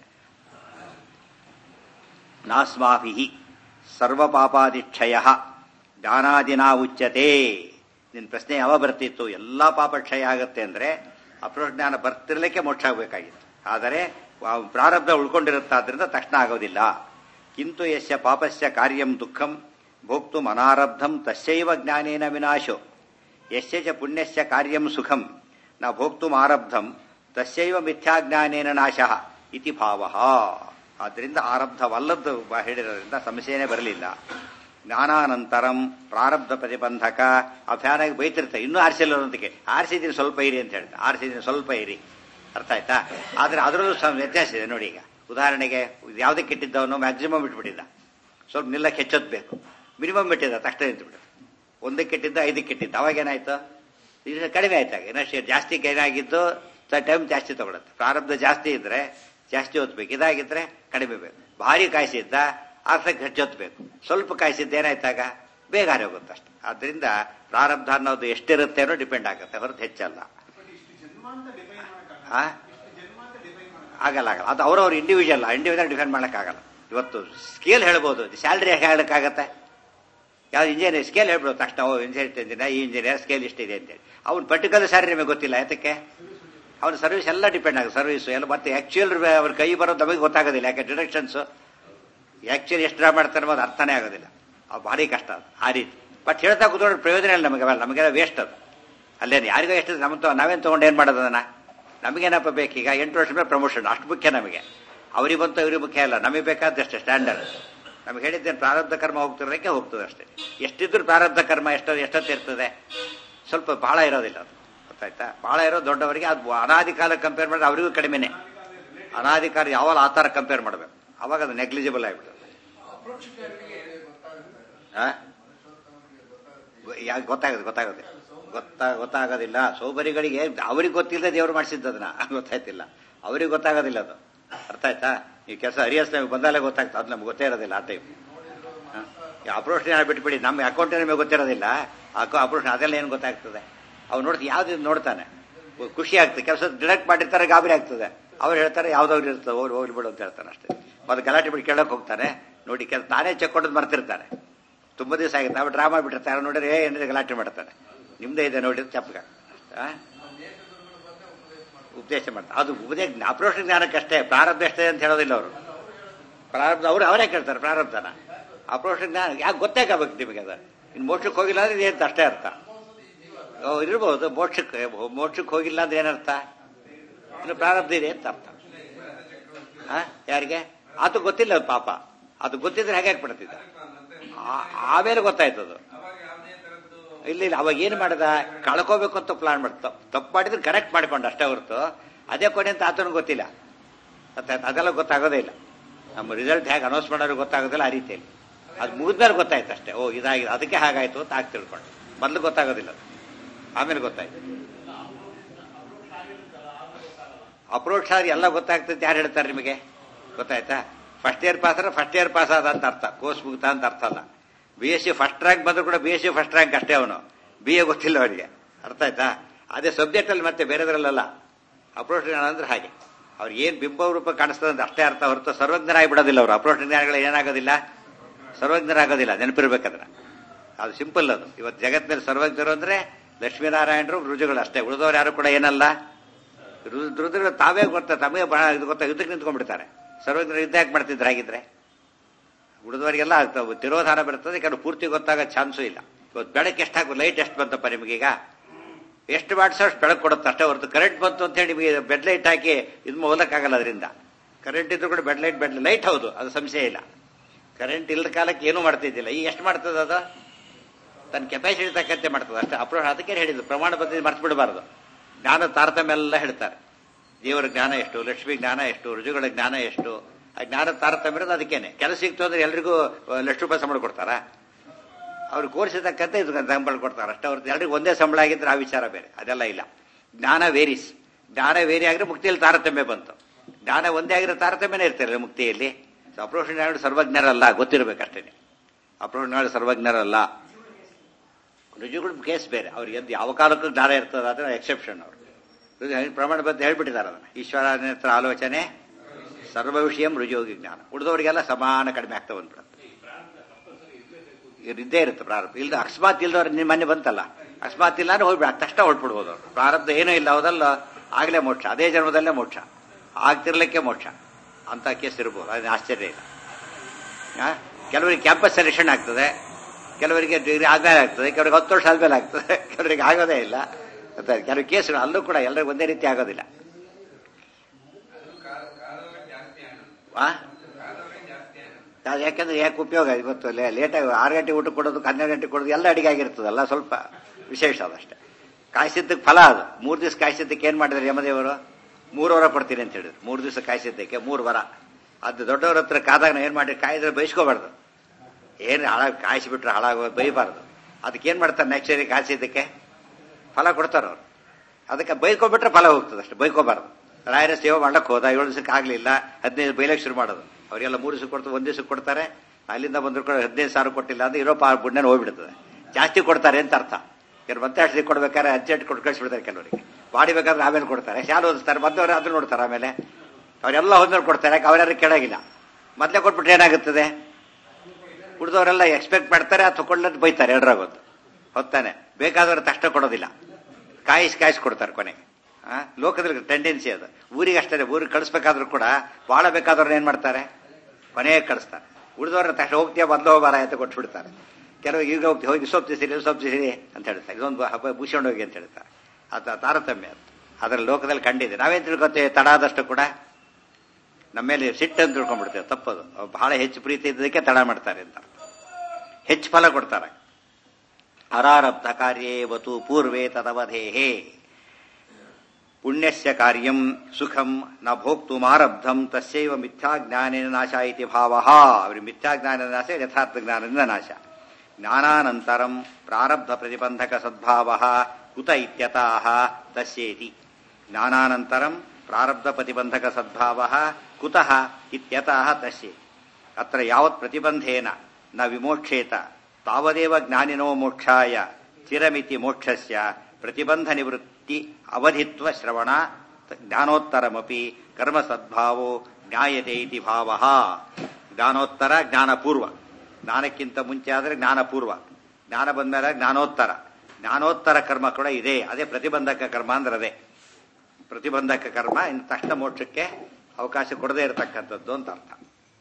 ನಾಸ್ಮಾಭಿ ಸರ್ವ ಪಾಪಾದಿಕ್ಷಯ ಜ್ಞಾನಾದಿನಾ ಉಚ್ಯತೆ. ನಿನ್ನ ಪ್ರಶ್ನೆ ಯಾವ ಬರ್ತಿತ್ತು? ಎಲ್ಲಾ ಪಾಪ ಕ್ಷಯ ಆಗುತ್ತೆ ಅಂದ್ರೆ ಅಪ್ರೋಚ್ ಜ್ಞಾನ ಬರ್ತಿರ್ಲಿಕ್ಕೆ ಮೋಕ್ಷ ಆಗಬೇಕಾಗಿತ್ತು. ಆದರೆ ಪ್ರಾರಬ್ಧ ಉಳ್ಕೊಂಡಿರುತ್ತಾದ್ರಿಂದ ತಕ್ಷಣ ಆಗೋದಿಲ್ಲ. ಕಿಂತು ಯಸ್ಯ ಪಾಪಸ್ಯ ಕಾರ್ಯಂ ದುಃಖಂ ಭೋಕ್ತು ಅನಾರಬ್ಧಂ ತಸ್ಯೈವ ಜ್ಞಾನೇನ ವಿನಾಶೋ ಯಸ್ಯ ಚ ಪುಣ್ಯಸ್ಯ ಕಾರ್ಯಂ ಸುಖಂ ನ ಭೋಕ್ತು ಆರಬ್ಧಂ ತಸ್ಯೈವ ಮಿಥ್ಯಾಜ್ಞಾನೇನ ನಾಶಃ ಇತಿ ಭಾವಃ. ಆದ್ದರಿಂದ ಆರಬ್ಧವಲ್ಲದ್ದು ಹೇಳಿರೋದ್ರಿಂದ ಸಮಸ್ಯೆನೇ ಬರಲಿಲ್ಲ. ಜ್ಞಾನಾನಂತರಂ ಪ್ರಾರಬ್ಧ ಪ್ರತಿಬಂಧಕ. ಆ ಫ್ಯಾನಾಗಿ ಬೈತಿರ್ತಾರೆ, ಇನ್ನೂ ಆರಿಸಿಲ್ಲಂತಕ್ಕೆ, ಆರಿಸಿದ್ದೀನಿ ಸ್ವಲ್ಪ ಇರಿ ಅಂತ ಹೇಳ್ತಾರೆ, ಆರಿಸಿದ್ದೀನಿ ಸ್ವಲ್ಪ ಇರಿ. ಅರ್ಥ ಆಯ್ತಾ? ಆದ್ರೆ ಅದರಲ್ಲೂ ವ್ಯತ್ಯಾಸ ಇದೆ ನೋಡಿ. ಈಗ ಉದಾಹರಣೆಗೆ ಯಾವುದಕ್ಕೆ ಇಟ್ಟಿದ್ದವನು ಮ್ಯಾಕ್ಸಿಮಮ್ ಇಟ್ಬಿಟ್ಟಿದ್ದ, ಸ್ವಲ್ಪ ನಿಲ್ಲಕ್ಕೆ ಹೆಚ್ಚೊತ್ಬೇಕು. ಮಿನಿಮಮ್ ಬಿಟ್ಟಿದ್ದ, ತಕ್ಷಣ ನಿಂತುಬಿಡುತ್ತೆ. ಒಂದಕ್ಕೆ ಇಟ್ಟಿದ್ದ, 5ಕ್ಕೆ ಇಟ್ಟಿದ್ದ, ಅವಾಗೇನಾಯ್ತು? ಇದು ಕಡಿಮೆ ಆಯ್ತಾಗ. ಇನ್ನಷ್ಟು ಜಾಸ್ತಿ ಏನಾಗಿದ್ದು ಟೈಮ್ ಜಾಸ್ತಿ ತಗೊಳುತ್ತೆ. ಪ್ರಾರಬ್ಧ ಜಾಸ್ತಿ ಇದ್ರೆ ಜಾಸ್ತಿ ಓದ್ಬೇಕು, ಇದಾಗಿದ್ರೆ ಕಡಿಮೆ ಬೇಕು. ಭಾರಿ ಕಾಯಿಸಿದ್ದ ಆಸಕ್ಕೆ ಹೆಚ್ಚೊತ್ಬೇಕು, ಸ್ವಲ್ಪ ಕಾಯಿಸಿದ್ದ ಏನಾಯ್ತಾಗ ಬೇಗ ಹೋಗುತ್ತೆ ಅಷ್ಟೆ. ಆದ್ರಿಂದ ಪ್ರಾರಬ್ಧ ಅನ್ನೋದು ಎಷ್ಟಿರುತ್ತೆ ಅನ್ನೋ ಡಿಪೆಂಡ್ ಆಗುತ್ತೆ, ಹೊರತು ಹೆಚ್ಚಲ್ಲ. ಆಗಲ್ಲ ಅದು ಅವ್ರವ್ರ ಇಂಡಿವಿಜುವಲ್ ಡಿಫೆಂಡ್ ಮಾಡಕ್ಕಾಗಲ್ಲ. ಇವತ್ತು ಸ್ಕೇಲ್ ಹೇಳ್ಬೋದು, ಸ್ಯಾಲ್ರಿ ಹೇಳಕ್ಕಾಗತ್ತೆ? ಯಾವ್ದು ಇಂಜಿನಿಯರ್ ಸ್ಕೇಲ್ ಹೇಳ್ಬೋದು ತಕ್ಷಣ, ಇಂಜಿನಿಯರ್ ಈ ಇಂಜಿನಿಯರ್ ಸ್ಕೇಲ್ ಇಷ್ಟಿದೆ ಅಂತೇಳಿ. ಅವ್ನು ಪರ್ಟಿಕ್ಯುಲರ್ ಸ್ಯಾಲರಿ ನಿಮಗೆ ಗೊತ್ತಿಲ್ಲ, ಯಾತಕ್ಕೆ? ಅವ್ರ ಸರ್ವಿಸ್ ಎಲ್ಲ ಡಿಪೆಂಡ್ ಆಗುತ್ತೆ, ಸರ್ವಿಸ್ ಎಲ್ಲ. ಮತ್ತೆ ಆಕ್ಚುಯಲ್ ಅವ್ರ ಕೈ ಬರೋದು ನಮಗೆ ಗೊತ್ತಾಗೋದಿಲ್ಲ, ಯಾಕೆ ಡಿರೆಕ್ಷನ್ಸ್ ಆಕ್ಚುಲಿ ಎಷ್ಟು ಡ್ರಾ ಮಾಡ್ತಾರೆ ಅನ್ನೋದು ಅರ್ಥನೇ ಆಗೋದಿಲ್ಲ. ಅದು ಭಾರಿ ಕಷ್ಟ ಅದು ಆ ರೀತಿ. ಬಟ್ ಹೇಳ್ತಾ ಕೂತ್ಕೊಂಡ್ರೆ ಪ್ರಯೋಜನ ಇಲ್ಲ ನಮಗೆ, ಅವೆಲ್ಲ ನಮಗೆಲ್ಲ ವೇಸ್ಟ್ ಅದು. ಅಲ್ಲೇನು ಯಾರಿಗೋ ಎಷ್ಟು ನಾವೇನು ತೊಗೊಂಡು ಏನು ಮಾಡೋದು ಅದನ್ನ? ನಮಗೇನಪ್ಪ ಬೇಕೀಗ 8 ವರ್ಷ ಮೇಲೆ ಪ್ರಮೋಷನ್, ಅಷ್ಟು ಮುಖ್ಯ ನಮಗೆ. ಅವ್ರಿಗೆ ಬಂತು ಇವ್ರಿಗೆ ಮುಖ್ಯ ಇಲ್ಲ, ನಮಗೆ ಬೇಕಾದಷ್ಟೇ ಸ್ಟ್ಯಾಂಡರ್ಡ್. ನಮ್ಗೆ ಹೇಳಿದ್ದೇನು ಪ್ರಾರಬ್ಧ ಕರ್ಮ ಹೋಗ್ತಿರೋದಕ್ಕೆ ಹೋಗ್ತದೆ ಅಷ್ಟೇ. ಎಷ್ಟಿದ್ರು ಪ್ರಾರಬ್ಧ ಕರ್ಮ ಎಷ್ಟೊತ್ತಿರ್ತದೆ? ಸ್ವಲ್ಪ ಬಹಳ ಇರೋದಿಲ್ಲ ಅದು, ಗೊತ್ತಾಯ್ತಾ? ಬಹಳ ಇರೋದು ದೊಡ್ಡವರಿಗೆ. ಅದು ಅನಾದಿ ಕಾಲ ಕಂಪೇರ್ ಮಾಡಿದ್ರೆ ಅವರಿಗೂ ಕಡಿಮೆನೆ. ಅನಾದಿ ಕಾಲ ಯಾವಾಗ ಆ ಥರ ಕಂಪೇರ್ ಮಾಡಬೇಕು, ಅವಾಗ ಅದು ನೆಗ್ಲಿಜಿಬಲ್ ಆಗಿಬಿಡುತ್ತೆ. ಗೊತ್ತಾಗೋದಿಲ್ಲ ಸೋಬರಿಗಳಿಗೆ. ಅವ್ರಿಗೆ ಗೊತ್ತಿಲ್ಲದೆ ದೇವ್ರು ಮಾಡಿಸಿದ್ದು ಅದನ್ನ, ಗೊತ್ತಾಯ್ತಿಲ್ಲ ಅವ್ರಿಗೆ ಗೊತ್ತಾಗೋದಿಲ್ಲ ಅದು. ಅರ್ಥ ಆಯ್ತಾ? ಈ ಕೆಲಸ ಹರಿಯಸ್ ನಮಗೆ ಬಂದಾಗಲೇ ಗೊತ್ತಾಗ್ತದೆ, ಅದು ನಮ್ಗೆ ಗೊತ್ತೇ ಇರೋದಿಲ್ಲ ಆ ಟೈಮ್. ಅಪ್ರೋಷನ್ ಬಿಟ್ಬಿಡಿ, ನಮ್ಮ ಅಕೌಂಟ್ ನಮಗೆ ಗೊತ್ತಿರೋದಿಲ್ಲ, ಅಪ್ರೋಷನ್ ಅದೆಲ್ಲ ಏನು ಗೊತ್ತಾಗ್ತದೆ? ಅವ್ರು ನೋಡ್ತೀವಿ ಯಾವ್ದು ನೋಡ್ತಾನೆ, ಖುಷಿ ಆಗ್ತದೆ. ಕೆಲಸ ಡಿರೆಕ್ಟ್ ಮಾಡಿರ್ತಾರೆ, ಗಾಬರಿ ಆಗ್ತದೆ. ಅವ್ರು ಹೇಳ್ತಾರೆ ಯಾವ್ದವ್ರು ಇರ್ತದೆ, ಹೋಗ್ಲಿ ಬಿಡು ಅಂತ ಹೇಳ್ತಾನೆ ಅಷ್ಟೇ. ಮತ್ತೆ ಗಲಾಟೆ ಬಿಟ್ಟು ಕೇಳಕ್ ಹೋಗ್ತಾನೆ, ನೋಡಿ ಕೆಲಸ ತಾನೇ ಚೆಕ್ ಕೊಡೋದು ಮರ್ತಿರ್ತಾನೆ. ತುಂಬಾ ದಿವಸ ಆಗಿತ್ತು, ಅವ್ರು ಡ್ರಾ ಮಾಡಿಬಿಟ್ಟಿರ್ತಾರೆ. ನೋಡಿದ್ರೆ ಏನಿದೆ ಗಲಾಟೆ ಮಾಡ್ತಾನೆ, ನಿಮ್ದೇ ಇದೆ ನೋಡಿ ಚಪ್ಪಗ ಉಪದೇಶ ಮಾಡ್ತಾರೆ. ಅದು ಉಪದೇಶ ಅಪ್ರೋಷ ಜ್ಞಾನಕ್ಕಷ್ಟೇ, ಪ್ರಾರಬ್ಧ ಅಷ್ಟೇ ಅಂತ ಹೇಳೋದಿಲ್ಲ ಅವರು. ಪ್ರಾರಬ್ಧ ಅವರೇ ಕೇಳ್ತಾರೆ ಪ್ರಾರಬ್ಧನ. ಅಪ್ರೋಷ ಜ್ಞಾನ ಯಾಕೆ ಗೊತ್ತಾಗಬೇಕು ನಿಮಗೆ? ಅದು ಇನ್ನು ಮೋಕ್ಷಕ್ಕೆ ಹೋಗಿಲ್ಲ ಅಂದ್ರೆ ಇದೇಂತ ಅಷ್ಟೇ ಅರ್ಥ ಇರ್ಬೋದು. ಮೋಕ್ಷಕ್ಕೆ ಹೋಗಿಲ್ಲ ಅಂದ್ರೆ ಏನರ್ಥ? ಇನ್ನು ಪ್ರಾರಬ್ಧ ಇದೆ ಅಂತ ಅರ್ಥ. ಯಾರಿಗೆ ಅದು ಗೊತ್ತಿಲ್ಲ ಪಾಪ, ಅದು ಗೊತ್ತಿದ್ರೆ ಹೇಗೆ ಬಿಡ್ತಿದ್ದ. ಆಮೇಲೆ ಗೊತ್ತಾಯ್ತದು. ಇಲ್ಲ ಅವಾಗ ಏನು ಮಾಡಿದ, ಕಳ್ಕೋಬೇಕು ಅಂತ ಪ್ಲಾನ್ ಮಾಡ್ತ, ತಪ್ಪು ಮಾಡಿದ್ರೆ ಕರೆಕ್ಟ್ ಮಾಡ್ಕೊಂಡು ಅಷ್ಟೇ ಹೊರತು ಅದೇ ಕೊನೆ ಅಂತ ಆತನಿಗೆ ಗೊತ್ತಿಲ್ಲ. ಅದೆಲ್ಲ ಗೊತ್ತಾಗೋದೇ ಇಲ್ಲ. ನಮ್ಮ ರಿಸಲ್ಟ್ ಹೇಗೆ ಅನೌನ್ಸ್ ಮಾಡೋರು ಗೊತ್ತಾಗೋದಿಲ್ಲ ಆ ರೀತಿಯಲ್ಲಿ. ಅದು ಮುಗಿದ್ಮೇಲೆ ಗೊತ್ತಾಯ್ತು ಅಷ್ಟೇ, ಓ ಇದಾಗಿದೆ ಅದಕ್ಕೆ ಹಾಗಾಯ್ತು ಅಂತ ಹಾಕಿ ತಿಳ್ಕೊಂಡು. ಮೊದಲು ಗೊತ್ತಾಗೋದಿಲ್ಲ, ಆಮೇಲೆ ಗೊತ್ತಾಯ್ತು. ಅಪ್ರೋಚ್ ಆದ್ರೆ ಎಲ್ಲ ಗೊತ್ತಾಗ್ತದೆ. ಯಾರು ಹೇಳ್ತಾರೆ ನಿಮಗೆ? ಗೊತ್ತಾಯ್ತಾ? ಫಸ್ಟ್ ಇಯರ್ ಪಾಸ್ ಆದ್ರೆ ಫಸ್ಟ್ ಇಯರ್ ಪಾಸ್ ಆದ ಅಂತ ಅರ್ಥ, ಕೋರ್ಸ್ ಮುಗ್ತಾ ಅಂತ ಅರ್ಥ ಅಲ್ಲ. BSc ಫಸ್ಟ್ ರ್ಯಾಂಕ್ ಬಂದ್ರು ಕೂಡ BSc ಫಸ್ಟ್ ರ್ಯಾಂಕ್ ಅಷ್ಟೇ, ಅವನು BA ಗೊತ್ತಿಲ್ಲ ಅವರಿಗೆ. ಅರ್ಥ ಆಯ್ತಾ? ಅದೇ ಸಬ್ಜೆಕ್ಟ್ ಅಲ್ಲಿ ಮತ್ತೆ ಬೇರೆದ್ರಲ್ಲ. ಅಪ್ರೋಚ್ ಜ್ಞಾನ ಅಂದ್ರೆ ಹಾಗೆ, ಅವ್ರಿಗೆ ಏನ್ ಬಿಂಬ ರೂಪ ಕಾಣಿಸ್ತದೆ ಅಂತ ಅಷ್ಟೇ ಅರ್ಥ ಹೊರತು ಸರ್ವಜ್ಞರಾಗಿ ಬಿಡೋದಿಲ್ಲ ಅವರು. ಅಪ್ರೋಚ್ ಜ್ಞಾನಗಳು ಏನಾಗೋದಿಲ್ಲ, ಸರ್ವಜ್ಞರಾಗೋದಿಲ್ಲ. ನೆನಪಿರ್ಬೇಕಂದ್ರೆ ಅದು ಸಿಂಪಲ್. ಅದು ಇವತ್ತು ಜಗತ್ತಿನಲ್ಲಿ ಸರ್ವಜ್ಞರು ಅಂದ್ರೆ ಲಕ್ಷ್ಮೀನಾರಾಯಣರು, ರುಜುಗಳು ಅಷ್ಟೇ. ಉಳಿದವರು ಯಾರು ಕೂಡ ಏನಲ್ಲ. ರುದ್ರಗಳು ತಾವೇ ಗೊತ್ತ, ತಮಗೆ ಇದು ಗೊತ್ತಾ, ಯುದ್ಧಕ್ಕೆ ನಿಂತ್ಕೊಂಡ್ಬಿಡ್ತಾರೆ. ಸರ್ವಜ್ಞರು ಯುದ್ಧ ಯಾಕೆ ಮಾಡ್ತಿದ್ರು ಹಾಗಿದ್ರೆ? ಉಳಿದವರಿಗೆಲ್ಲ ತಿರೋಧಾನ ಬರ್ತದೆ, ಕೆಲವು ಪೂರ್ತಿ ಗೊತ್ತಾಗೋ ಚಾನ್ಸು ಇಲ್ಲ. ಇವತ್ತು ಬೆಳಕು ಎಷ್ಟು ಹಾಕುದು, ಲೈಟ್ ಎಷ್ಟು ಬಂತಪ್ಪ ನಿಮಗೀಗ? ಎಷ್ಟು ಮಾಡಿಸೋ ಅಷ್ಟು ಬೆಳಕು ಕೊಡುತ್ತೆ ಅಷ್ಟೇ ಹೊರತು ಕರೆಂಟ್ ಬಂತು ಅಂತ ಹೇಳಿ ನಿಮಗೆ ಬೆಡ್ ಲೈಟ್ ಹಾಕಿ ಇದು ಓದಕ್ಕಾಗಲ್ಲ. ಅದರಿಂದ ಕರೆಂಟ್ ಇದ್ರು ಕೂಡ ಬೆಡ್ ಲೈಟ್ ಹೌದು, ಅದು ಸಂಶಯ ಇಲ್ಲ. ಕರೆಂಟ್ ಇಲ್ಲದ ಕಾಲಕ್ಕೆ ಏನೂ ಮಾಡ್ತಿದ್ದಿಲ್ಲ. ಈಗ ಎಷ್ಟು ಮಾಡ್ತದ ಅದು? ತನ್ನ ಕೆಪಾಸಿಟಿ ತಕ್ಕಂತೆ ಮಾಡ್ತದೆ ಅಷ್ಟೇ. ಅದಕ್ಕೆ ಹೇಳಿದ್ರು ಪ್ರಮಾಣ ಬದ್ಧ ಮರ್ತು ಬಿಡಬಾರದು. ಜ್ಞಾನ ತಾರತಮ್ಯ ಎಲ್ಲ ಹೇಳ್ತಾರೆ. ದೇವರ ಜ್ಞಾನ ಎಷ್ಟು, ಲಕ್ಷ್ಮಿ ಜ್ಞಾನ ಎಷ್ಟು, ರುಜುಗಳ ಜ್ಞಾನ ಎಷ್ಟು, ಆ ಜ್ಞಾನ ತಾರತಮ್ಯ ಇರೋದು ಅದಕ್ಕೇನೆ. ಕೆಲಸ ಸಿಕ್ತು ಅಂದ್ರೆ ಎಲ್ರಿಗೂ ₹1,00,000 ಸಂಬಳ ಕೊಡ್ತಾರ? ಅವ್ರು ಕೋರ್ಸಿದಕ್ಕಂತ ಇದು ಸಂಬಳ ಕೊಡ್ತಾರೆ ಅಷ್ಟೇ ಹೊರತು ಎಲ್ರಿಗೂ ಒಂದೇ ಸಂಬಳ ಆಗಿದ್ರೆ ಆ ವಿಚಾರ ಬೇರೆ. ಅದೆಲ್ಲ ಇಲ್ಲ. ಜ್ಞಾನ ವೇರೀಸ್. ಜ್ಞಾನ ವೇರಿ ಆಗಿದ್ರೆ ಮುಕ್ತಿಯಲ್ಲಿ ತಾರತಮ್ಯ ಬಂತು. ಜ್ಞಾನ ಒಂದೇ ಆಗಿರೋ ತಾರತಮ್ಯನೇ ಇರ್ತಾರೆ ಮುಕ್ತಿಯಲ್ಲಿ. ಅಪ್ರೋಷ್ ಸರ್ವಜ್ಞರಲ್ಲ, ಗೊತ್ತಿರಬೇಕಷ್ಟೇ. ಅಪ್ರೋಷ್ ಸರ್ವಜ್ಞರಲ್ಲ. ರುಜುಗಳು ಕೇಸ್ ಬೇರೆ. ಅವ್ರಿಗೆ ಎದ್ದು ಯಾವ ಕಾಲಕ್ಕೂ ಜ್ಞಾನ ಇರ್ತದೆ, ಅದನ್ನ ಎಕ್ಸೆಪ್ಷನ್. ಅವರು ಪ್ರಮಾಣ ಬದ್ಧ ಹೇಳ್ಬಿಟ್ಟಿದ್ದಾರೆ ಅದನ್ನ. ಈಶ್ವರ ಆಲೋಚನೆ ಸರ್ವ ವಿಷಯಂ ರುಜೋಗಿ ಜ್ಞಾನ. ಉಳಿದವರಿಗೆಲ್ಲ ಸಮಾನ ಕಡಿಮೆ ಆಗ್ತಾ ಬಂದ್ಬಿಡುತ್ತೆ. ಇದ್ದೇ ಇರುತ್ತೆ ಪ್ರಾರಬ್ಧ. ಇಲ್ದ ಅಕಸ್ಮಾತ್ ಇಲ್ದವ್ರು ನಿಮ್ಮ ಮನೆ ಬಂತಲ್ಲ, ಅಕಸ್ಮಾತ್ ಇಲ್ಲ ಅಂದ್ರೆ ಹೋಗ್ಬಿಡ, ತಕ್ಷಣ ಹೊಡ್ಬಿಡ್ಬೋದು ಅವ್ರು. ಪ್ರಾರಬ್ಧ ಏನೂ ಇಲ್ಲ ಹೋದಲ್ಲ, ಆಗ್ಲೇ ಮೋಕ್ಷ, ಅದೇ ಜನ್ಮದಲ್ಲೇ ಮೋಕ್ಷ, ಆಗ್ತಿರ್ಲಿಕ್ಕೆ ಮೋಕ್ಷ ಅಂತ ಕೇಸ್ ಇರ್ಬೋದು. ಅದನ್ನ ಆಶ್ಚರ್ಯ ಇಲ್ಲ. ಕೆಲವರಿಗೆ ಕ್ಯಾಂಪಸ್ ಸೆಲೆಕ್ಷನ್ ಆಗ್ತದೆ, ಕೆಲವರಿಗೆ ಡಿಗ್ರಿ ಆದ್ಮೇಲೆ ಆಗ್ತದೆ, ಕೆಲವರಿಗೆ 10 ವರ್ಷ ಆದ್ಮೇಲೆ ಆಗ್ತದೆ, ಕೆಲವರಿಗೆ ಆಗೋದೇ ಇಲ್ಲ. ಕೆಲವು ಕೇಸ್ಗಳು ಅಲ್ಲೂ ಕೂಡ ಎಲ್ಲರಿಗೂ ಒಂದೇ ರೀತಿ ಆಗೋದಿಲ್ಲ. ಯಾಕೆಂದ್ರೆ ಯಾಕೆ ಉಪಯೋಗ ಇವತ್ತು ಲೇಟಾಗಿ 6 ಗಂಟೆ ಊಟ ಕೊಡೋದು, 12 ಗಂಟೆ ಕೊಡೋದು ಎಲ್ಲ ಅಡಿಗೆ ಆಗಿರ್ತದಲ್ಲ, ಸ್ವಲ್ಪ ವಿಶೇಷ ಅದಷ್ಟೇ. ಕಾಯಿಸಿದ್ದಕ್ಕೆ ಫಲ ಅದು. 3 ದಿವಸ ಕಾಯಿಸಿದ್ದಕ್ಕೆ ಏನ್ ಮಾಡಿದ್ರೆ ಯಮದೇವರು 3 ವರ ಕೊಡ್ತೀನಿ ಅಂತ ಹೇಳಿದ್ರು. 3 ದಿವಸ ಕಾಯಿಸಿದ್ದಕ್ಕೆ 3 ವರ. ಅದು ದೊಡ್ಡವ್ರ ಹತ್ರ ಕಾದಾಗ ಏನ್ ಮಾಡಿ ಕಾಯಿದ್ರೆ ಬಯಸ್ಕೋಬಾರ್ದು. ಏನು ಕಾಯಿಸಿಬಿಟ್ರೆ ಹಾಳಾಗೋದು, ಬೈಬಾರ್ದು. ಅದಕ್ಕೇನ್ ಮಾಡ್ತಾರೆ, ನೆಕ್ಸ್ಟ್ ಇಯರ್ ಕಾಯಿಸಿದ್ದಕ್ಕೆ ಫಲ ಕೊಡ್ತಾರ ಅವ್ರು. ಅದಕ್ಕೆ ಬೈಕೋಬಿಟ್ರೆ ಫಲ ಹೋಗ್ತದೆ ಅಷ್ಟೇ, ಬೈಕೋಬಾರ್ದು. ರಾಯರ ಸೇವೆ ಮಾಡಕ್ ಹೋದ, 7 ದಿವಸಕ್ಕೆ ಆಗ್ಲಿಲ್ಲ, 15 ಬೈಲಕ್ಕೆ ಶುರು ಮಾಡೋದು. ಅವರೆಲ್ಲ 3 ದಿವಸಕ್ಕೆ ಕೊಡ್ತಾರೆ, 1 ದಿವಸಕ್ಕೆ ಕೊಡ್ತಾರೆ. ಅಲ್ಲಿಂದ ಬಂದ್ರು ಕೂಡ 15,000 ಕೊಟ್ಟಿಲ್ಲ ಅಂದ್ರೆ ಇರೋ ಪುಣ್ಯನ ಹೋಗ್ಬಿಡ್ತದೆ. ಜಾಸ್ತಿ ಕೊಡ್ತಾರೆ ಅಂತ ಅರ್ಥ. ಕೆಲವು ಮತ್ತೆ ಅಷ್ಟು ಕೊಡ್ಬೇಕಾದ್ರೆ ಅರ್ಜೆಂಟ್ ಕೊಟ್ಟು ಕಳಿಸ್ಬಿಡ್ತಾರೆ. ಕೆಲವರಿಗೆ ಬಾಡಿ ಬೇಕಾದ್ರೆ ಆಮೇಲೆ ಕೊಡ್ತಾರೆ, ಶಾಲೆ ಓದಿಸ್ತಾರೆ, ಮತ್ತವ್ರು ಅದನ್ನ ನೋಡ್ತಾರೆ. ಆಮೇಲೆ ಅವರೆಲ್ಲ ಹೋದ್ಮೇಲೆ ಕೊಡ್ತಾರೆ, ಯಾಕೆ ಅವರ್ಯಾರು ಕೆಳಗಿಲ್ಲ. ಮೊದಲೇ ಕೊಟ್ಬಿಟ್ರೆ ಏನಾಗುತ್ತದೆ, ಉಳಿದವರೆಲ್ಲ ಎಕ್ಸ್ಪೆಕ್ಟ್ ಮಾಡ್ತಾರೆ, ಅದು ತಗೊಂಡ್ಲಂತ ಬೈತಾರೆ. ಎರಡರಾಗೋದು ಹೊತ್ತಾನೆ. ಬೇಕಾದವ್ರು ತಕ್ಷಣ ಕೊಡೋದಿಲ್ಲ, ಕಾಯಿಸಿ ಕೊಡ್ತಾರೆ ಕೊನೆಗೆ. ಲೋಕದಲ್ಲಿ ಟೆಂಡೆನ್ಸಿ ಅದು. ಊರಿಗೆ ಅಷ್ಟೇ, ಊರಿಗೆ ಕಳಿಸ್ಬೇಕಾದ್ರೂ ಕೂಡ ಬಾಳ ಬೇಕಾದವ್ರನ್ನ ಏನ್ ಮಾಡ್ತಾರೆ, ಕೊನೆಗೆ ಕಳಿಸ್ತಾರೆ. ಉಳಿದವ್ರ ತಕ್ಷಣ ಹೋಗ್ತೀಯ ಮೊದಲು ಬಾರ ಅಂತ ಕೊಟ್ಬಿಡ್ತಾರೆ. ಕೆಲವು ಈಗ ಹೋಗಿ ಸೊಪ್ಪಿಸಿರಿ ಅಂತ ಹೇಳ್ತಾರೆ, ಇದೊಂದು ಹಬ್ಬ ಭೂಷಣ ಹೋಗಿ ಅಂತ ಹೇಳ್ತಾರೆ. ಅದು ತಾರತಮ್ಯ ಅದು. ಅದರ ಲೋಕದಲ್ಲಿ ಕಂಡಿದೆ. ನಾವೇನ್ ತಿಳ್ಕೊತೇವೆ, ತಡ ಆದಷ್ಟು ಕೂಡ ನಮ್ಮ ಮೇಲೆ ಸಿಟ್ಟು ಅಂತ ತಿಳ್ಕೊಂಡ್ಬಿಡ್ತೇವೆ. ತಪ್ಪದು. ಬಹಳ ಹೆಚ್ಚು ಪ್ರೀತಿ ಇದ್ದದಕ್ಕೆ ತಡ ಮಾಡ್ತಾರೆ ಅಂತ, ಹೆಚ್ಚು ಫಲ ಕೊಡ್ತಾರೆ. ಅರಾರಬ್ಧ ಕಾರ್ಯೇ ವತು ಪೂರ್ವೇ ತದವಧೇಹೇ ಪುಣ್ಯಸ್ಯ ಕಾರ್ಯಂ ಸುಖಂ ನ ಭೋಕ್ತುಮಾರಬ್ಧಂ ತಸ್ಯೈವ ಮಿಥ್ಯಾಜ್ಞಾನೇನ ನಾಶ ಇತಿ ಭಾವಃ. ಅವರಿಗೆ ಮಿಥ್ಯಾಜ್ಞಾನದ ನಾಶ, ಯಥಾರ್ಥ ಜ್ಞಾನದಿಂದ ನಾಶ. ಜ್ಞಾನಾನಂತರಂ ಪ್ರಾರಬ್ಧ ಪ್ರತಿಬಂಧಕ ಸದ್ಭಾವಃ ಕುತ ಇತ್ಯತಃ ತಸ್ಯೇತಿ. ಜ್ಞಾನಾನಂತರಂ ಪ್ರಾರಬ್ಧ ಪ್ರತಿಬಂಧಕ ಸದ್ಭಾವಃ ಕುತಃ ಇತ್ಯತಃ ತಸ್ಯೇತಿ. ಅತ್ರ ಯಾವತ್ ಪ್ರತಿಬಂಧೇನ ನ ವಿಮೋಕ್ಷೇತ ತಾವದೇವ ಜ್ಞಾನಿನೋ ಮೋಕ್ಷಾಯ ಚಿರಮಿತಿ ಮೋಕ್ಷಸ್ಯ ಪ್ರತಿಬಂಧ ನಿವೃತ್ತಿ ಅವಧಿತ್ವ ಶ್ರವಣ ಜ್ಞಾನೋತ್ತರಮಪಿ ಕರ್ಮ ಸದ್ಭಾವೋ ಜ್ಞಾಯತೆ ಇತಿ ಭಾವಃ. ಜ್ಞಾನೋತ್ತರ ಜ್ಞಾನಪೂರ್ವ, ಜ್ಞಾನಕ್ಕಿಂತ ಮುಂಚೆ ಆದರೆ ಜ್ಞಾನಪೂರ್ವ, ಜ್ಞಾನ ಬಂದ್ಮೇಲೆ ಜ್ಞಾನೋತ್ತರ. ಜ್ಞಾನೋತ್ತರ ಕರ್ಮ ಕೂಡ ಇದೆ, ಅದೇ ಪ್ರತಿಬಂಧಕ ಕರ್ಮ ಅಂದ್ರೆ ಅದೇ ಪ್ರತಿಬಂಧಕ ಕರ್ಮ. ಇನ್ನು ತಕ್ಷಣ ಮೋಕ್ಷಕ್ಕೆ ಅವಕಾಶ ಕೊಡದೇ ಇರತಕ್ಕಂಥದ್ದು ಅಂತ ಅರ್ಥ.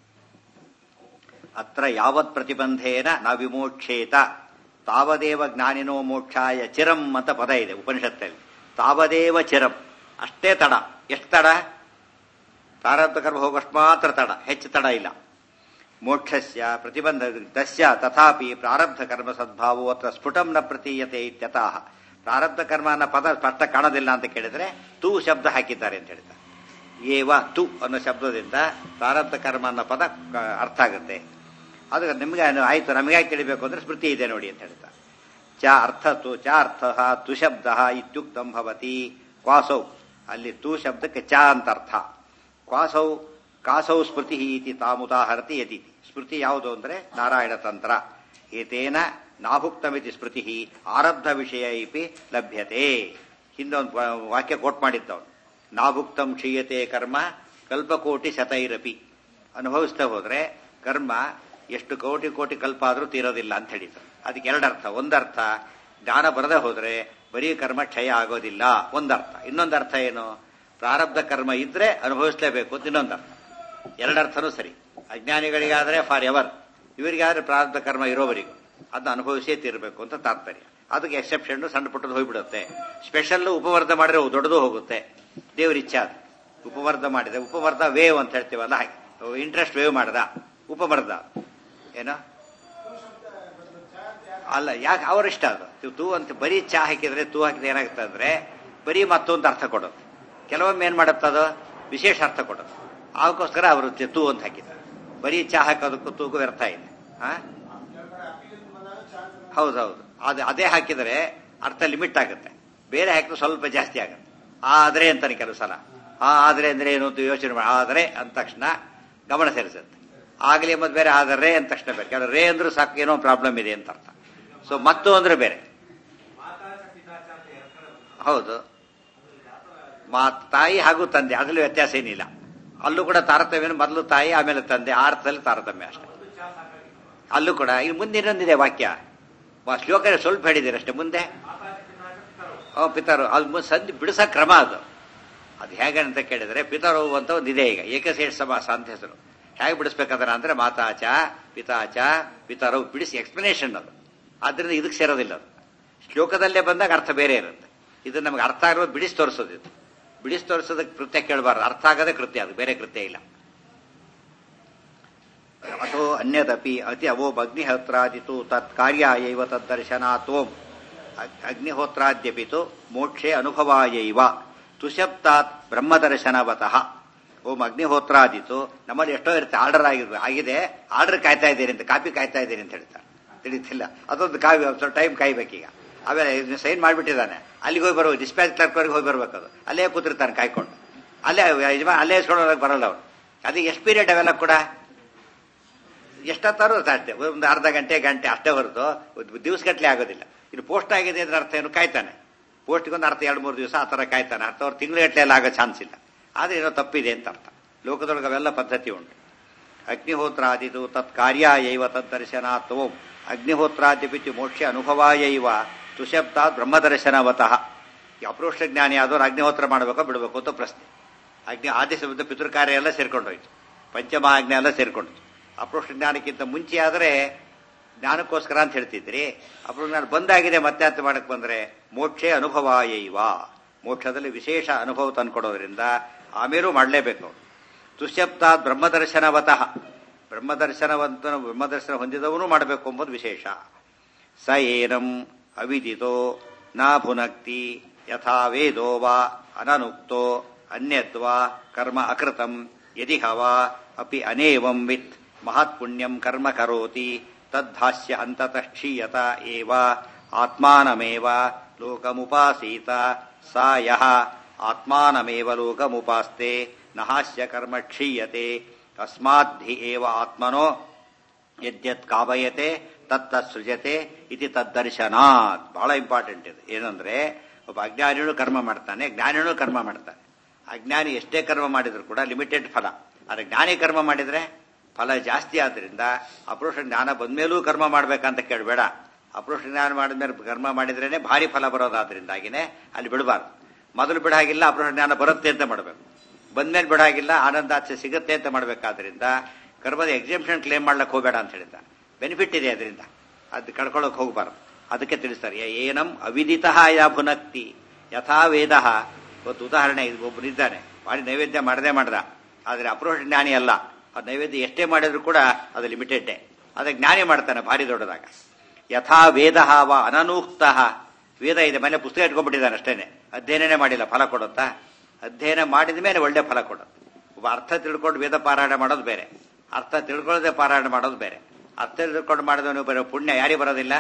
ಅತ್ರ ಯಾವತ್ ಪ್ರತಿಬಂಧೇನ ನ ವಿಮೋಕ್ಷೇತ ತಾವದೇವ ಜ್ಞಾನಿನೋ ಮೋಕ್ಷಾಯ ಚಿರಂ ಅಂತ ಪದ ಇದೆ ಉಪನಿಷತ್ತಲ್ಲಿ. ತಾವದೇವ ಚಿರಂ, ಅಷ್ಟೇ ತಡ. ಎಷ್ಟು ತಡ? ಪ್ರಾರಬ್ಧ ಕರ್ಮ ಹೋಗೋಷ್ಟು ಮಾತ್ರ ತಡ, ಹೆಚ್ಚು ತಡ ಇಲ್ಲ. ಮೋಕ್ಷಸ್ಯ ಪ್ರತಿಬಂಧ ತಸ್ಯ ತಥಾಪಿ ಪ್ರಾರಬ್ಧ ಕರ್ಮ ಸದ್ಭಾವೋ ಅತ್ರ ಸ್ಫುಟಂ ನ ಪ್ರತೀಯತೆ ಇತ್ಯತಃ. ಪ್ರಾರಬ್ಧ ಕರ್ಮ ಅನ್ನೋ ಪದ ಸ್ಪಷ್ಟ ಕಾಣೋದಿಲ್ಲ ಅಂತ ಕೇಳಿದ್ರೆ ತು ಶಬ್ದ ಹಾಕಿದ್ದಾರೆ ಅಂತ ಹೇಳ್ತಾರೆ. ಏವ ತು ಅನ್ನೋ ಶಬ್ದದಿಂದ ಪ್ರಾರಬ್ಧ ಕರ್ಮ ಅನ್ನೋ ಪದ ಅರ್ಥ ಆಗುತ್ತೆ. ಅದು ನಿಮ್ಗೆ ಆಯ್ತು, ನಮಗಾಗಿ ತಿಳಿಬೇಕು ಅಂದ್ರೆ ಸ್ಮೃತಿ ಇದೆ ನೋಡಿ ಅಂತ ಹೇಳ್ತಾರೆ. ಚ ಅರ್ಥ ತು ಚ ಅರ್ಥ ತು ಶಬ್ದ ಇತ್ಯುಕ್ತಂ ಭವತಿ ಕ್ವಾಸೌ. ಅಲ್ಲಿ ತು ಶಬ್ದಕ್ಕೆ ಚ ಅಂತ ಅರ್ಥ. ಕ್ವಾಸೌ ಕಾಸೌ ಸ್ಮೃತಿ ಇತಿ ತಾಮುದಾಹರತಿ ಯದಿತಿ. ಸ್ಮೃತಿ ಯಾವುದು ಅಂದ್ರೆ ನಾರಾಯಣ ತಂತ್ರ. ಏತೇನ ನಾಭುಕ್ತಮಿತಿ ಸ್ಮೃತಿ ಆರಬ್ಧ ವಿಷಯ ಇಪಿ ಲಭ್ಯತೆ. ಹಿಂದೊಂದು ವಾಕ್ಯ ಕೋಟ್ ಮಾಡಿದ್ದವನು, ನಾಭುಕ್ತಂ ಕ್ಷೀಯತೆ ಕರ್ಮ ಕಲ್ಪಕೋಟಿ ಶತೈರಪಿ. ಅನುಭವಿಸ್ತಾ ಹೋದ್ರೆ ಕರ್ಮ ಎಷ್ಟು ಕೋಟಿ ಕೋಟಿ ಕಲ್ಪ ಆದ್ರೂ ತೀರೋದಿಲ್ಲ ಅಂತ ಹೇಳಿದ್ರು. ಅದಕ್ಕೆ ಎರಡರ್ಥ. ಒಂದರ್ಥ ಜ್ಞಾನ ಬರದೆ ಹೋದ್ರೆ ಬರೀ ಕರ್ಮ ಕ್ಷಯ ಆಗೋದಿಲ್ಲ, ಒಂದರ್ಥ. ಇನ್ನೊಂದರ್ಥ ಏನು, ಪ್ರಾರಬ್ಧ ಕರ್ಮ ಇದ್ರೆ ಅನುಭವಿಸಲೇಬೇಕು ಅಂತ ಇನ್ನೊಂದರ್ಥ. ಎರಡರ್ಥನೂ ಸರಿ. ಅಜ್ಞಾನಿಗಳಿಗಾದ್ರೆ ಫಾರ್ ಎವರ್, ಇವರಿಗಾದ್ರೆ ಪ್ರಾರಬ್ಧ ಕರ್ಮ ಇರೋವರಿಗೂ ಅದನ್ನ ಅನುಭವಿಸೇ ತೀರಬೇಕು ಅಂತ ತಾತ್ಪರ್ಯ. ಅದಕ್ಕೆ ಎಕ್ಸೆಪ್ಷನ್ ಸಣ್ಣ ಪುಟ್ಟದ್ದು ಹೋಗ್ಬಿಡುತ್ತೆ. ಸ್ಪೆಷಲ್ ಉಪವರ್ಧ ಮಾಡಿದ್ರೆ ದೊಡ್ಡದು ಹೋಗುತ್ತೆ. ದೇವ್ರ ಇಚ್ಛಾ ಅದು. ಉಪವರ್ಧ ಮಾಡಿದೆ, ಉಪವರ್ಧ ವೇವ್ ಅಂತ ಹೇಳ್ತೀವಲ್ಲ ಹಾಗೆ. ಇಂಟ್ರೆಸ್ಟ್ ವೇವ್ ಮಾಡದ ಉಪವರ್ಧ ಏನೋ ಅಲ್ಲ. ಯಾಕೆ ಅವರಿಷ್ಟ ಅದು. ತೂ ಅಂತ ಬರೀ ಚಾ ಹಾಕಿದ್ರೆ ತೂ ಹಾಕಿದ್ರೆ ಏನಾಗುತ್ತೆ ಅಂದ್ರೆ ಬರೀ ಮತ್ತೊಂದು ಅರ್ಥ ಕೊಡೋದು. ಕೆಲವೊಮ್ಮೆ ಏನ್ ಮಾಡುತ್ತದು ವಿಶೇಷ ಅರ್ಥ ಕೊಡೋದು. ಅದಕ್ಕೋಸ್ಕರ ಅವರು ತೂ ಅಂತ ಹಾಕಿದ್ದಾರೆ. ಬರೀ ಚಾ ಹಾಕೋದಕ್ಕೂ ತೂಗೂ ವ್ಯರ್ಥ ಇದೆ. ಹೌದೌದು. ಅದೇ ಹಾಕಿದರೆ ಅರ್ಥ ಲಿಮಿಟ್ ಆಗುತ್ತೆ. ಬೇರೆ ಹಾಕಿದ್ರೆ ಸ್ವಲ್ಪ ಜಾಸ್ತಿ ಆಗುತ್ತೆ. ಆದ್ರೆ ಅಂತಾನೆ ಕೆಲವು ಸಲ. ಆದ್ರೆ ಅಂದ್ರೆ ಏನು ಅಂತ ಯೋಚನೆ ಮಾಡಿ, ಆದ್ರೆ ಅಂದ ತಕ್ಷಣ ಗಮನ ಸೇರಿಸುತ್ತೆ. ಆಗಲಿ ಎಂಬುದು ಬೇರೆ, ಆದರೆ ಅಂದ ತಕ್ಷಣ ಬೇರೆ. ಕೆಲವು ರೇ ಅಂದ್ರೂ ಸಾಕು ಏನೋ ಪ್ರಾಬ್ಲಮ್ ಇದೆ ಅಂತ ಅರ್ಥ. ಸೊ ಮತ್ತು ಅಂದ್ರೆ ಬೇರೆ. ಹೌದು, ತಾಯಿ ಹಾಗೂ ತಂದೆ ಅದರಲ್ಲಿ ವ್ಯತ್ಯಾಸ ಏನಿಲ್ಲ. ಅಲ್ಲೂ ಕೂಡ ತಾರತಮ್ಯ, ಮೊದಲು ತಾಯಿ ಆಮೇಲೆ ತಂದೆ, ಆ ಅರ್ಥದಲ್ಲಿ ತಾರತಮ್ಯ ಅಷ್ಟೇ. ಅಲ್ಲೂ ಕೂಡ ಈಗ ಮುಂದೆ ಇನ್ನೊಂದಿದೆ ವಾಕ್ಯ, ಶ್ಲೋಕ ಸ್ವಲ್ಪ ಹೇಳಿದ್ದೀರಿ ಅಷ್ಟೇ. ಮುಂದೆ ಪಿತರು ಅದು ಸಂಧಿ ಬಿಡಿಸೋ ಕ್ರಮ ಅದು. ಅದು ಹೇಗೆ ಅಂತ ಕೇಳಿದ್ರೆ ಪಿತರು ಅಂತ ಒಂದಿದೆ ಈಗ, ಏಕಶೇಷ ಸಮಾಸ ಅಂತ ಹೆಸರು. ಹೇಗೆ ಬಿಡಿಸ್ಬೇಕಾದ್ರೆ ಅಂದ್ರೆ ಮಾತಾಚ ಪಿತಾಚ ಪಿತರು ಬಿಡಿಸಿ ಎಕ್ಸ್ಪ್ಲನೇಷನ್ ಅದು. ಆದ್ರಿಂದ ಇದಕ್ಕೆ ಸೇರೋದಿಲ್ಲ ಅದು. ಶ್ಲೋಕದಲ್ಲೇ ಬಂದಾಗ ಅರ್ಥ ಬೇರೆ ಇರುತ್ತೆ. ಇದು ನಮ್ಗೆ ಅರ್ಥ ಆಗಿರೋದು ಬಿಡಿಸಿ ತೋರಿಸೋದು. ಇದು ಬಿಡಿಸಿ ತೋರಿಸೋದಕ್ಕೆ ಕೃತ್ಯ ಕೇಳಬಾರ್ದು, ಅರ್ಥ ಆಗದೆ ಕೃತ್ಯ, ಅದು ಬೇರೆ ಕೃತ್ಯ ಇಲ್ಲ. ಅಥೋ ಅನ್ಯದಪಿ ಅತಿ ಅವೋಬಗ್ನಿಹೋತ್ರಾದಿತು ತತ್ ಕಾರ್ಯಾಯೈವ ತದ್ದರ್ಶನಾತೋಂ ಅಗ್ನಿಹೋತ್ರಾದ್ಯಪಿತು ಮೋಕ್ಷೇ ಅನುಭವಾಯೈವ ತುಶಬ್ದಾತ್ ಬ್ರಹ್ಮದರ್ಶನವತಃ. ಓಂ ಅಗ್ನಿಹೋತ್ರಾದಿತು ನಮ್ಮಲ್ಲಿ ಎಷ್ಟೋ ಇರುತ್ತೆ, ಆರ್ಡರ್ ಆಗಿದೆ, ಆರ್ಡರ್ ಕಾಯ್ತಾ ಇದ್ದೀರಿ ಅಂತ, ಕಾಪಿ ಕಾಯ್ತಾ ಇದ್ದೀರಿ ಅಂತ ಹೇಳ್ತಾರೆ. ತಿಳಿತಿಲ್ಲ, ಅದೊಂದು ಸ್ವಲ್ಪ ಟೈಮ್ ಕಾಯ್ಬೇಕೀಗ. ಆಮೇಲೆ ಸೈನ್ ಮಾಡಿಬಿಟ್ಟಿದ್ದಾನೆ, ಅಲ್ಲಿಗೆ ಹೋಗಿ ಬರ್ಬೇಕು, ಡಿಸ್ಪ್ಯಾಚ್ ಕ್ಲರ್ಕ್ವರೆಗೆ ಹೋಗಿ ಬರ್ಬೇಕು. ಅದು ಅಲ್ಲೇ ಕೂತಿರ್ತಾನೆ ಕಾಯ್ಕೊಂಡು, ಅಲ್ಲೇ ಅಲ್ಲೇ ಇಸ್ಕೊಂಡು ಬರಲ್ಲ ಅವ್ರು. ಅದಕ್ಕೆ ಎಷ್ಟು ಪೀರಿಯಡ್ ಅವೆಲ್ಲ ಕೂಡ ಎಷ್ಟೊತ್ತಾರು ಅಷ್ಟೇ, ಒಂದು ಅರ್ಧ ಗಂಟೆ ಅಷ್ಟೇ ಹೊರತು ದಿವಸಗಟ್ಟಲೆ ಆಗೋದಿಲ್ಲ. ಇನ್ನು ಪೋಸ್ಟ್ ಆಗಿದೆ ಅಂದ್ರೆ ಅರ್ಥ ಏನು, ಕಾಯ್ತಾನೆ. ಪೋಸ್ಟ್ಗೊಂದು ಅರ್ಥ 2-3 ದಿವಸ ಆ ಥರ ಕಾಯ್ತಾನೆ. ಅರ್ಥ ಅವ್ರು ತಿಂಗಳಗಟ್ಟಲೆ ಎಲ್ಲ ಆಗೋ ಚಾನ್ಸ್ ಇಲ್ಲ. ಆದ್ರೆ ಏನೋ ತಪ್ಪಿದೆ ಅಂತ ಅರ್ಥ. ಲೋಕದೊಳಗೆ ಅವೆಲ್ಲ ಪದ್ಧತಿ ಉಂಟು. ಅಗ್ನಿಹೋತ್ರಾದಿತು ತತ್ ಕಾರ್ಯಾಯೈವ ತದ್ದರ್ಶನಾತ್ ಓಂ ಅಗ್ನಿಹೋತ್ರಾದಿಪಿತು ಮೋಕ್ಷ ಅನುಭವಾಯೈವ ತುಶಬ್ದಾತ್ ಬ್ರಹ್ಮದರ್ಶನವತಃ. ಈ ಅಪರೋಕ್ಷ ಜ್ಞಾನಿ ಆದವ್ರು ಅಗ್ನಿಹೋತ್ರ ಮಾಡಬೇಕೋ ಬಿಡಬೇಕು ಅಂತ ಪ್ರಶ್ನೆ. ಆದೇಶ ಪಿತೃಕಾರ್ಯ ಎಲ್ಲ ಸೇರ್ಕೊಂಡೋಯ್ತು, ಪಂಚಮಹಾಜ್ಞೆ ಎಲ್ಲ ಸೇರ್ಕೊಂಡ್ತು. ಅಪರೋಕ್ಷ ಜ್ಞಾನಕ್ಕಿಂತ ಮುಂಚೆ ಆದರೆ ಜ್ಞಾನಕ್ಕೋಸ್ಕರ ಅಂತ ಹೇಳ್ತಿದ್ರಿ. ಅಪರೋಕ್ಷ ಜ್ಞಾನ ಬಂದಾಗಿದೆ ಮತ್ತೆ ಅಂತ ಮಾಡಕ್ಕೆ ಬಂದ್ರೆ ಮೋಕ್ಷೇ ಅನುಭವಾಯೈವ, ಮೋಕ್ಷದಲ್ಲಿ ವಿಶೇಷ ಅನುಭವ ತಂದ್ಕೊಡೋದ್ರಿಂದ ಆಮೇಲೂ ಮಾಡಲೇಬೇಕು. ತುಷ್ಯಪ್ತಾತ್ ಬ್ರಹ್ಮದರ್ಶನವತಃ, ಬ್ರಹ್ಮದರ್ಶನ ಹೊಂದಿದವನು ಮಾಡಬೇಕು ಎಂಬುದು ವಿಶೇಷ. ಸ ಏನಂ ಅವಿದಿತೋ ನ ಭುನಕ್ತಿ ಯಥಾ ವೇದೋ ವಾ ಅನನುಕ್ತೋ ಅನ್ಯದ್ವಾ ಕರ್ಮ ಅಕೃತಂ ಯದಿಹ ವಾ ಅಪಿ ಅನೇವಂ ವಿತ್ ಮಹತ್ಪುಣ್ಯಂ ಕರ್ಮ ಕರೋತಿ ತದ್ಧಾಸ್ಯ ಅಂತತಃ ಕ್ಷೀಯತ ಏವ ಆತ್ಮಾನಮೇವ ಲೋಕಮುಪಾಸೀತ ಸಾ ಯಃ ಆತ್ಮಾನಮೇವ ಲೋಕಮುಪಾಸ್ತೆ ನಹಾಸ್ಯ ಕರ್ಮ ಕ್ಷೀಯತೆ ತಸ್ಮಾದ್ಧಿ ಏವ ಆತ್ಮನೋ ಯದ್ಯತ್ ಕಾಮಯತೆ ತತ್ತ ಸೃಜತೆ ಇತಿ ತದ್ದರ್ಶನಾತ್. ಬಹಳ ಇಂಪಾರ್ಟೆಂಟ್ ಇದು. ಏನಂದ್ರೆ ಒಬ್ಬ ಅಜ್ಞಾನಿಯೂ ಕರ್ಮ ಮಾಡ್ತಾನೆ, ಜ್ಞಾನಿಯೂ ಕರ್ಮ ಮಾಡ್ತಾನೆ. ಅಜ್ಞಾನಿ ಎಷ್ಟೇ ಕರ್ಮ ಮಾಡಿದ್ರು ಕೂಡ ಲಿಮಿಟೆಡ್ ಫಲ, ಆದರೆ ಜ್ಞಾನಿ ಕರ್ಮ ಮಾಡಿದ್ರೆ ಫಲ ಜಾಸ್ತಿ. ಆದ್ರಿಂದ ಅಪರೋಕ್ಷ ಜ್ಞಾನ ಬಂದ್ಮೇಲೂ ಕರ್ಮ ಮಾಡ್ಬೇಕಂತ ಕೇಳಬೇಡ. ಅಪರೋಕ್ಷ ಜ್ಞಾನ ಮಾಡಿದ್ಮೇಲೆ ಕರ್ಮ ಮಾಡಿದ್ರೇನೆ ಭಾರಿ ಫಲ ಬರೋದಾದ್ರಿಂದಾಗಿನೇ ಅಲ್ಲಿ ಬಿಡಬಾರ್ದು. ಮೊದಲು ಬಿಡಾಗಿಲ್ಲ, ಅಪರೋಕ್ಷ ಜ್ಞಾನ ಬರುತ್ತೆ ಅಂತ ಮಾಡಬೇಕು. ಬಂದ್ಮೇಲೆ ಬಿಡಾಗಿಲ್ಲ, ಆನಂದಾಚೆ ಸಿಗುತ್ತೆ ಅಂತ ಮಾಡಬೇಕಾದ್ರಿಂದ ಕರ್ಮದ ಎಕ್ಸಾಮ್ಷನ್ ಕ್ಲೇಮ್ ಮಾಡ್ಲಿಕ್ಕೆ ಹೋಗಬೇಡ ಅಂತ ಹೇಳಿದ್ದ. ಬೆನಿಫಿಟ್ ಇದೆ ಅದರಿಂದ, ಅದು ಕಳ್ಕೊಳ್ಳೋಕೆ ಹೋಗಬಾರ್ದು. ಅದಕ್ಕೆ ತಿಳಿಸ್ತಾರೆ ಏನಂ ಅವಿದಿತ ಯಾ ಭುನಕ್ತಿ ಯಥಾ ವೇದ. ಇವತ್ತು ಉದಾಹರಣೆ, ಒಬ್ಬನಿದ್ದಾನೆ ಮಾಡಿ ನೈವೇದ್ಯ ಮಾಡದೆ ಮಾಡ್ದ, ಆದರೆ ಅಪರೋಕ್ಷ ಜ್ಞಾನಿ ಅಲ್ಲ. ಅದು ನೈವೇದ್ಯ ಎಷ್ಟೇ ಮಾಡಿದ್ರು ಕೂಡ ಅದು ಲಿಮಿಟೆಡ್ಡೇ. ಅದಕ್ಕೆ ಜ್ಞಾನಿ ಮಾಡ್ತಾನೆ ಭಾರಿ ದೊಡ್ಡದಾಗ. ಯಥಾ ವೇದ ವ ಅನನೂಕ್ತ, ವೇದ ಇದೆ ಮನೆ ಪುಸ್ತಕ ಇಟ್ಕೊಂಡ್ಬಿಟ್ಟಿದ್ದಾನೆ ಅಷ್ಟೇನೆ, ಅಧ್ಯಯನನೇ ಮಾಡಿಲ್ಲ, ಫಲ ಕೊಡುತ್ತಾ? ಅಧ್ಯಯನ ಮಾಡಿದ ಮೇಲೆ ಒಳ್ಳೆ ಫಲ ಕೊಡುತ್ತೆ. ಒಬ್ಬ ಅರ್ಥ ತಿಳ್ಕೊಂಡು ವೇದ ಪಾರಾಯಣ ಮಾಡೋದು ಬೇರೆ, ಅರ್ಥ ತಿಳ್ಕೊಳ್ಳದೆ ಪಾರಾಯಣ ಮಾಡೋದು ಬೇರೆ. ಅರ್ಥ ತಿಳ್ಕೊಂಡು ಮಾಡಿದವನು ಬರೋ ಪುಣ್ಯ ಯಾರಿಗೆ ಬರೋದಿಲ್ಲ?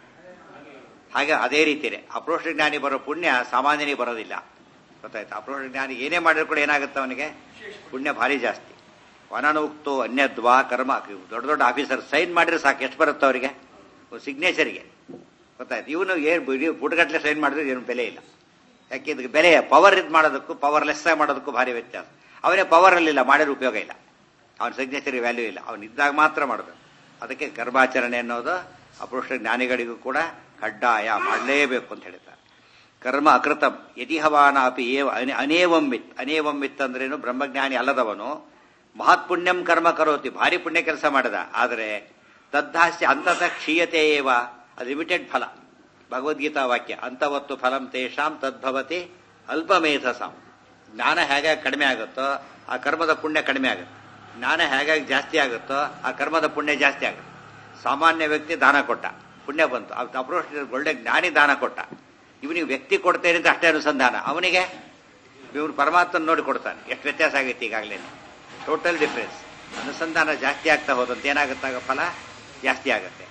ಹಾಗೆ ಅದೇ ರೀತಿಯೇ ಅಪರೋಕ್ಷ ಜ್ಞಾನಿ ಬರೋ ಪುಣ್ಯ ಸಾಮಾನ್ಯನಿಗೆ ಬರೋದಿಲ್ಲ. ಗೊತ್ತಾಯ್ತು? ಅಪರೋಕ್ಷ ಜ್ಞಾನಿ ಏನೇ ಮಾಡಿದ್ರು ಕೂಡ ಏನಾಗುತ್ತೆ ಅವನಿಗೆ ಪುಣ್ಯ ಭಾರಿ ಜಾಸ್ತಿ. ಅನನುಕ್ತೋ ಅನ್ಯದ್ವಾ ಕರ್ಮ. ದೊಡ್ಡ ದೊಡ್ಡ ಆಫೀಸರ್ ಸೈನ್ ಮಾಡಿದ್ರೆ ಸಾಕು, ಎಷ್ಟು ಬರುತ್ತೆ ಅವರಿಗೆ ಸಿಗ್ನೇಚರ್ಗೆ? ಗೊತ್ತಾಯ್ತು? ಇವನು ಪುಟಗಟ್ಟಲೆ ಸೈನ್ ಮಾಡಿದ್ರೆ ಏನು ಬೆಲೆ ಇಲ್ಲ. ಯಾಕೆ ಇದಕ್ಕೆ ಬೆಲೆ, ಪವರ್ ಇದು ಮಾಡೋದಕ್ಕೂ ಪವರ್ಲೆಸ್ ಮಾಡೋದಕ್ಕೂ ಭಾರಿ ವ್ಯತ್ಯಾಸ. ಅವನೇ ಪವರ್ ಅಲ್ಲಿಲ್ಲ, ಮಾಡಿದ್ರೆ ಉಪಯೋಗ ಇಲ್ಲ, ಅವನ ಸಿಗ್ನೇಚರ್ ವ್ಯಾಲ್ಯೂ ಇಲ್ಲ, ಅವನು ಇದ್ದಾಗ ಮಾತ್ರ ಮಾಡಬೇಕು. ಅದಕ್ಕೆ ಗರ್ಭಾಚರಣೆ ಅನ್ನೋದು ಅಪರೋಕ್ಷ ಜ್ಞಾನಿಗಳಿಗೂ ಕೂಡ ಕಡ್ಡಾಯ, ಮಾಡಲೇಬೇಕು ಅಂತ ಹೇಳ್ತಾರೆ. ಕರ್ಮ ಅಕೃತಂ ಯತಿಹವಾನ ಅಪಿ ಅನೇವಂ ವಿತ್. ಅನೇವಂ ವಿತ್ ಅಂದ್ರೇನು? ಬ್ರಹ್ಮಜ್ಞಾನಿ ಅಲ್ಲದವನು ಮಹತ್ಪುಣ್ಯಂ ಕರ್ಮ ಕರೋತಿ, ಭಾರಿ ಪುಣ್ಯ ಕೆಲಸ ಮಾಡಿದ, ಆದರೆ ತದ್ದಾಸ್ಯ ಅಂತತಃ ಕ್ಷೀಯತೆ ಏವ, ಅದು ಲಿಮಿಟೆಡ್ ಫಲ. ಭಗವದ್ಗೀತಾ ವಾಕ್ಯ, ಅಂತವತ್ತು ಫಲಂ ತೇಷಾಂ ತದ್ಭವತಿ ಅಲ್ಪಮೇಧಸಾಂ. ಜ್ಞಾನ ಹೇಗಾಗಿ ಕಡಿಮೆ ಆಗುತ್ತೋ ಆ ಕರ್ಮದ ಪುಣ್ಯ ಕಡಿಮೆ ಆಗುತ್ತೆ, ಜ್ಞಾನ ಹೇಗಾಗಿ ಜಾಸ್ತಿ ಆಗುತ್ತೋ ಆ ಕರ್ಮದ ಪುಣ್ಯ ಜಾಸ್ತಿ ಆಗುತ್ತೆ. ಸಾಮಾನ್ಯ ವ್ಯಕ್ತಿ ದಾನ ಕೊಟ್ಟ, ಪುಣ್ಯ ಬಂತು. ಅಪರೋಕ್ಷ ಒಳ್ಳೆ ಜ್ಞಾನಿ ದಾನ ಕೊಟ್ಟ, ಇವನಿಗೆ ವ್ಯಕ್ತಿ ಕೊಡ್ತೇನೆ ಅಂತ ಅಷ್ಟೇ ಅನುಸಂಧಾನ, ಅವನಿಗೆ ಇವನು ಪರಮಾತ್ಮನ ನೋಡಿ ಕೊಡ್ತಾನೆ. ಎಷ್ಟು ವ್ಯತ್ಯಾಸ ಆಗೈತೆ ಈಗಾಗಲೇ, ಟೋಟಲ್ ಡಿಫ್ರೆನ್ಸ್. ಅನುಸಂಧಾನ ಜಾಸ್ತಿ ಆಗ್ತಾ ಹೋದಂತೆ ಏನಾಗುತ್ತಾಗ ಫಲ ಜಾಸ್ತಿ ಆಗುತ್ತೆ.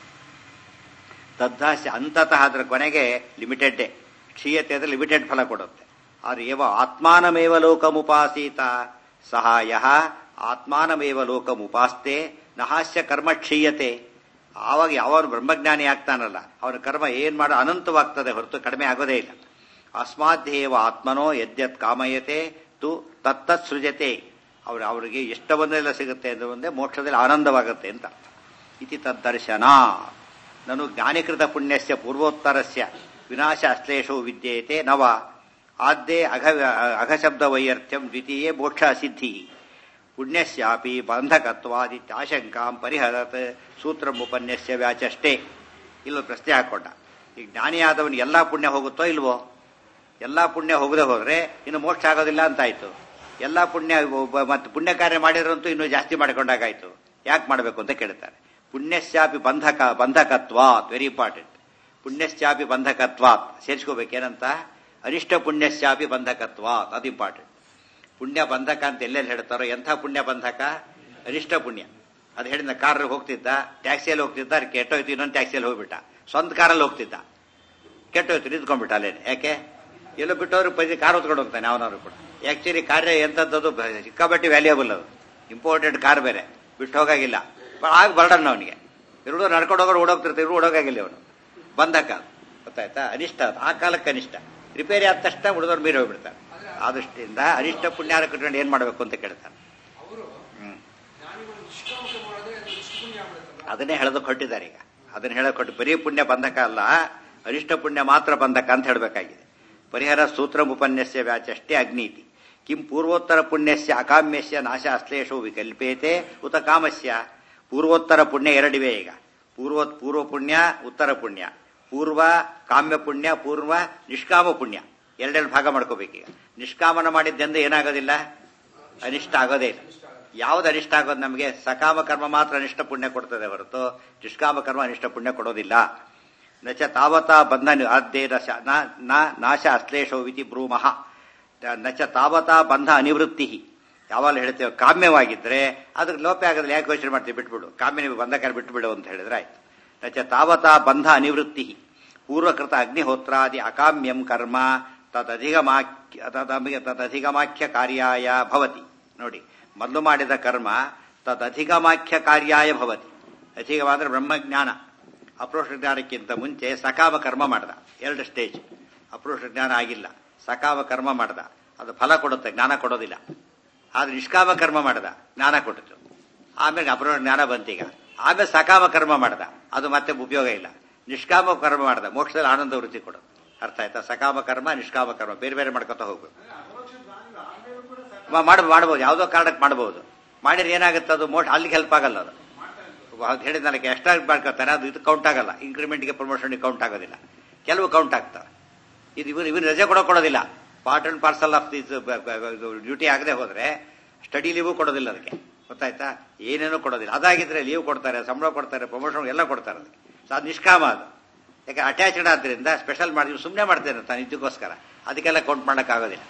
ತದ್ದಾಸ್ಯ ಅಂತತಃ ಅದರ ಕೊನೆಗೆ ಲಿಮಿಟೆಡ್ಡೇ. ಕ್ಷೀಯತೆ ಅಂದರೆ ಲಿಮಿಟೆಡ್ ಫಲ ಕೊಡುತ್ತೆ. ಆದ್ರೆ ಏವ ಆತ್ಮಾನಮೇವ ಲೋಕಮುಪಾಸೀತ ಸಹಾಯ ಆತ್ಮಾನಮೇವ ಲೋಕಮುಪಾಸ್ತೆ ನಹಾಸ್ಯ ಕರ್ಮ ಕ್ಷೀಯತೆ. ಆವಾಗ ಯಾವನು ಬ್ರಹ್ಮಜ್ಞಾನಿ ಆಗ್ತಾನಲ್ಲ ಅವನ ಕರ್ಮ ಏನ್ ಮಾಡೋ ಅನಂತವಾಗ್ತದೆ ಹೊರತು ಕಡಿಮೆ ಆಗೋದೇ ಇಲ್ಲ. ಅಸ್ಮಾದ್ದೇವ ಆತ್ಮನೋ ಯದ್ಯತ್ ಕಾಮಯತೆ ತು ತತ್ತತ್ ಸೃಜತೆ. ಅವರಿಗೆ ಇಷ್ಟ ಬಂದೆಲ್ಲ ಸಿಗುತ್ತೆ ಅಂದ್ರೆ ಒಂದೇ ಮೋಕ್ಷದಲ್ಲಿ ಆನಂದವಾಗುತ್ತೆ ಅಂತ. ಇತಿ ತದ್ದರ್ಶನ. ನನು ಜ್ಞಾನಿಕೃತ ಪುಣ್ಯಸ್ಯ ಪೂರ್ವೋತ್ತರಸ್ಯ ವಿನಾಶ ಅಶ್ಲೇಷೋ ವಿದ್ಯೇತೆ ನವ ಆದ್ಯೆ ಅಘಶಬ್ದ ವೈಯರ್ಥ್ಯಂ ದ್ವಿತೀಯೇ ಮೋಕ್ಷ ಸಿದ್ಧಿ ಪುಣ್ಯಸ್ಯಾಪಿ ಬಂಧಕತ್ವಾದಿತ್ಯಾಶಂಕಾಂ ಪರಿಹರತ್ ಸೂತ್ರಂ ಉಪನ್ಯಸ್ಯ ವ್ಯಾಚಷ್ಟೇ. ಇಲ್ಲೊಂದು ಪ್ರಶ್ನೆ ಹಾಕೊಂಡ, ಈಗ ಜ್ಞಾನಿಯಾದವನು ಎಲ್ಲಾ ಪುಣ್ಯ ಹೋಗುತ್ತೋ ಇಲ್ವೋ? ಎಲ್ಲಾ ಪುಣ್ಯ ಹೋಗದೆ ಹೋದ್ರೆ ಇನ್ನು ಮೋಕ್ಷ ಆಗೋದಿಲ್ಲ ಅಂತಾಯ್ತು. ಎಲ್ಲಾ ಪುಣ್ಯ ಮತ್ತೆ ಪುಣ್ಯ ಕಾರ್ಯ ಮಾಡಿದ್ರಂತೂ ಇನ್ನೂ ಜಾಸ್ತಿ ಮಾಡಿಕೊಂಡಾಗಾಯ್ತು. ಯಾಕೆ ಮಾಡಬೇಕು ಅಂತ ಕೇಳ್ತಾರೆ. ಪುಣ್ಯಶ್ಚಾಪಿ ಬಂಧಕತ್ವಾತ್, ವೆರಿ ಇಂಪಾರ್ಟೆಂಟ್. ಪುಣ್ಯಶ್ಚಾಪಿ ಬಂಧಕತ್ವಾತ್ ಸೇರಿಸ್ಕೋಬೇಕೇನಂತ? ಅನಿಷ್ಟ ಪುಣ್ಯಶ್ಚಾಪಿ ಬಂಧಕತ್ವಾತ್, ಅದು ಇಂಪಾರ್ಟೆಂಟ್. ಪುಣ್ಯ ಬಂಧಕ ಅಂತ ಎಲ್ಲೆಲ್ಲಿ ಹೇಳ್ತಾರೋ, ಎಂಥ ಪುಣ್ಯ ಬಂಧಕ? ಅನಿಷ್ಟ ಪುಣ್ಯ. ಅದು ಹೇಳಿದ ಕಾರ್ ಹೋಗ್ತಿದ್ದ, ಟ್ಯಾಕ್ಸಿಯಲ್ಲಿ ಹೋಗ್ತಿದ್ದ, ಕೆಟ್ಟೋಯ್ತು, ಇನ್ನೊಂದು ಟ್ಯಾಕ್ಸಿಯಲ್ಲಿ ಹೋಗ್ಬಿಟ್ಟ. ಸ್ವಂತ ಕಾರಲ್ಲಿ ಹೋಗ್ತಿದ್ದ, ಕೆಟ್ಟೋಯ್ತು, ನಿಂತ್ಕೊಂಡ್ಬಿಟ್ಟ ಅಲ್ಲೇನೆ. ಯಾಕೆ? ಎಲ್ಲೋ ಬಿಟ್ಟವ್ರು ಕಾರ್ ಹೊತ್ಕೊಂಡು ಹೋಗ್ತಾನೆ ಅವನವರು ಕೂಡ. ಆಕ್ಚುಲಿ ಕಾರ್ಯ ಎಂಥದ್ದು ಸಿಕ್ಕಾಬಟ್ಟಿ ವ್ಯಾಲ್ಯೂಬಲ್, ಅದು ಇಂಪಾರ್ಟೆಂಟ್ ಕಾರ್ ಬೇರೆ, ಬಿಟ್ಟು ಹೋಗಾಗಿಲ್ಲ. ಆಗ ಬರ್ಡನ್ ಅವನಿಗೆ. ಎರಡು ನಡ್ಕೊಂಡು ಹೋಗೋರು ಓಡೋಗ್ತಿರ್ತಾರೆ, ಇವರು ಓಡೋಗಾಗಿಲ್ಲ ಅವನು. ಬಂಧಕ, ಗೊತ್ತಾಯ್ತಾ? ಅನಿಷ್ಟ, ಆ ಕಾಲಕ್ಕೆ ಅನಿಷ್ಟ. ರಿಪೇರಿ ಆದ ತಕ್ಷಣ ಉಳಿದವ್ರು ಮೀರಿ ಹೋಗ್ಬಿಡ್ತಾರೆ. ಆ ದೃಷ್ಟಿಯಿಂದ ಅನಿಷ್ಟ ಪುಣ್ಯಾರ ಕಟ್ಕೊಂಡು ಏನ್ ಮಾಡ್ಬೇಕು ಅಂತ ಕೇಳ್ತಾರೆ. ಅದನ್ನೇ ಹೇಳೋದಕ್ಕೆ ಹೊಟ್ಟಿದ್ದಾರೆ ಈಗ. ಅದನ್ನ ಹೇಳಕ್ ಹೊಟ್ಟು ಬರೀ ಪುಣ್ಯ ಬಂಧಕ ಅಲ್ಲ, ಅನಿಷ್ಟ ಪುಣ್ಯ ಮಾತ್ರ ಬಂಧಕ ಅಂತ ಹೇಳಬೇಕಾಗಿದೆ. ಪರಿಹರ ಸೂತ್ರ ಉಪನ್ಯಸ್ಯ ವ್ಯಾಚಷ್ಟೇ ಅಗ್ನೀತಿ. ಕಿಂ ಪೂರ್ವೋತ್ತರ ಪುಣ್ಯಸ್ಯ ಅಕಾಮ್ಯಸ್ಯ ನಾಶ ಅಶ್ಲೇಷೋ ವಿಕಲ್ಪೇತೆ ಉತ ಕಾಮಸ್ಯ. ಪೂರ್ವೋತ್ತರ ಪುಣ್ಯ ಎರಡಿವೆ ಈಗ. ಪೂರ್ವ ಪುಣ್ಯ, ಉತ್ತರ ಪುಣ್ಯ. ಪೂರ್ವ ಕಾಮ್ಯ ಪುಣ್ಯ, ಪೂರ್ವ ನಿಷ್ಕಾಮ ಪುಣ್ಯ. ಎರಡೆರಡು ಭಾಗ ಮಾಡ್ಕೋಬೇಕೀಗ. ನಿಷ್ಕಾಮನ ಮಾಡಿದ್ದೆಂದು ಏನಾಗೋದಿಲ್ಲ, ಅನಿಷ್ಟ ಆಗೋದೇ ಇಲ್ಲ. ಯಾವ್ದು ಅನಿಷ್ಟ ಆಗೋದು ನಮಗೆ? ಸಕಾಮ ಕರ್ಮ ಮಾತ್ರ ಅನಿಷ್ಟ ಪುಣ್ಯ ಕೊಡ್ತದೆ ಹೊರತು ನಿಷ್ಕಾಮ ಕರ್ಮ ಅನಿಷ್ಟ ಪುಣ್ಯ ಕೊಡೋದಿಲ್ಲ. ನಚ ತಾವತಾ ಬಂಧ ಅದ್ದೇ ನಾಶ ಅಶ್ಲೇಷೋ ವಿತಿ ಬ್ರೂಮಃ. ನಚ ತಾವತಾ ಬಂಧ ಅನಿವೃತ್ತಿ. ಯಾವಾಗ ಹೇಳ್ತೇವೆ ಕಾಮ್ಯವಾಗಿದ್ರೆ ಅದಕ್ಕೆ ಲೋಪ ಆಗೋದಿಲ್ಲ. ಯಾಕೆ ಯೋಚನೆ ಮಾಡ್ತೀವಿ? ಬಿಟ್ಬಿಡು, ಕಾಮ್ಯ ನೀವು ಬಂಧಕಾರ ಬಿಟ್ಟುಬಿಡು ಅಂತ ಹೇಳಿದ್ರೆ ಆಯ್ತು. ನಚ ತಾವತಾ ಬಂಧ ಅನಿವೃತ್ತಿ. ಪೂರ್ವಕೃತ ಅಗ್ನಿಹೋತ್ರಾದಿ ಅಕಾಮ್ಯಂ ಕರ್ಮ ತದಧಿಗಮಾಖ್ಯ ಕಾರ್ಯಾಯ ಭವತಿ. ನೋಡಿ, ಮೊದಲು ಮಾಡಿದ ಕರ್ಮ ತದಧಿಗಮಾಖ್ಯ ಕಾರ್ಯಾಯ ಭವತಿ. ಅಧಿಗವಾದ್ರೆ ಬ್ರಹ್ಮಜ್ಞಾನ. ಅಪ್ರೋಷ ಜ್ಞಾನಕ್ಕಿಂತ ಮುಂಚೆ ಸಕಾಮ ಕರ್ಮ ಮಾಡ್ದ. ಎರಡು ಸ್ಟೇಜ್. ಅಪ್ರೋಷ ಜ್ಞಾನ ಆಗಿಲ್ಲ, ಸಕಾಮ ಕರ್ಮ ಮಾಡ್ದ. ಅದು ಫಲ ಕೊಡುತ್ತೆ, ಜ್ಞಾನ ಕೊಡೋದಿಲ್ಲ. ಆದ್ರೆ ನಿಷ್ಕಾಮ ಕರ್ಮ ಮಾಡ್ದ, ಜ್ಞಾನ ಕೊಟ್ಟಿತು. ಆಮೇಲೆ ಅಪ್ರೋಷ ಜ್ಞಾನ ಬಂತೀಗ. ಆಮೇಲೆ ಸಕಾಮ ಕರ್ಮ ಮಾಡ್ದ, ಅದು ಮತ್ತೆ ಉಪಯೋಗ ಇಲ್ಲ. ನಿಷ್ಕಾಮ ಕರ್ಮ ಮಾಡ್ದ, ಮೋಕ್ಷದಲ್ಲಿ ಆನಂದ ವೃತ್ತಿ ಕೊಡೋದು. ಅರ್ಥ ಆಯ್ತಾ? ಸಕಾಮ ಕರ್ಮ, ನಿಷ್ಕಾಮ ಕರ್ಮ ಬೇರೆ ಬೇರೆ ಮಾಡ್ಕೊತಾ ಹೋಗ್ಬೇಕು. ಮಾಡಬಹುದು, ಯಾವುದೋ ಕಾರಣಕ್ಕೆ ಮಾಡಬಹುದು. ಮಾಡಿದ್ರೆ ಏನಾಗುತ್ತೆ? ಅದು ಮೋಕ್ಷ ಅಲ್ಲಿಗೆ ಹೆಲ್ಪ್ ಆಗಲ್ಲ. ಅದು ಹೇಳಿದ ನನಗೆ ಎಕ್ಸ್ಟ್ರಾ ಮಾಡ್ಕೊತಾರೆ, ಅದು ಇದು ಕೌಂಟ್ ಆಗಲ್ಲ. ಇನ್ಕ್ರಿಮೆಂಟ್ಗೆ ಪ್ರಮೋಷನ್ಗೆ ಕೌಂಟ್ ಆಗೋದಿಲ್ಲ. ಕೆಲವು ಕೌಂಟ್ ಆಗ್ತವೆ. ಇದು ಇವನು ರಜೆ ಕೊಡೋದಿಲ್ಲ. Part and parcel of this duty ಆಗದೆ ಹೋದ್ರೆ ಸ್ಟಡಿ ಲೀವು ಕೊಡೋದಿಲ್ಲ ಅದಕ್ಕೆ. ಗೊತ್ತಾಯ್ತಾ? ಏನೇನೋ ಕೊಡೋದಿಲ್ಲ. ಅದಾಗಿದ್ರೆ ಲೀವ್ ಕೊಡ್ತಾರೆ, ಸಂಬಳ ಕೊಡ್ತಾರೆ, ಪ್ರಮೋಷನ್ ಎಲ್ಲ ಕೊಡ್ತಾರೆ ಅದಕ್ಕೆ. ಸೊ ಅದು ನಿಷ್ಕಾಮ. ಅದು ಯಾಕೆ ಅಟ್ಯಾಚ್ಡ್ ಆದ್ರಿಂದ ಸ್ಪೆಷಲ್ ಮಾಡ್ತೀವಿ. ಸುಮ್ಮನೆ ಮಾಡ್ತೇನೆ ತಾನು ಇದಕ್ಕೋಸ್ಕರ, ಅದಕ್ಕೆಲ್ಲ ಕೌಂಟ್ ಮಾಡೋಕ್ಕಾಗೋದಿಲ್ಲ.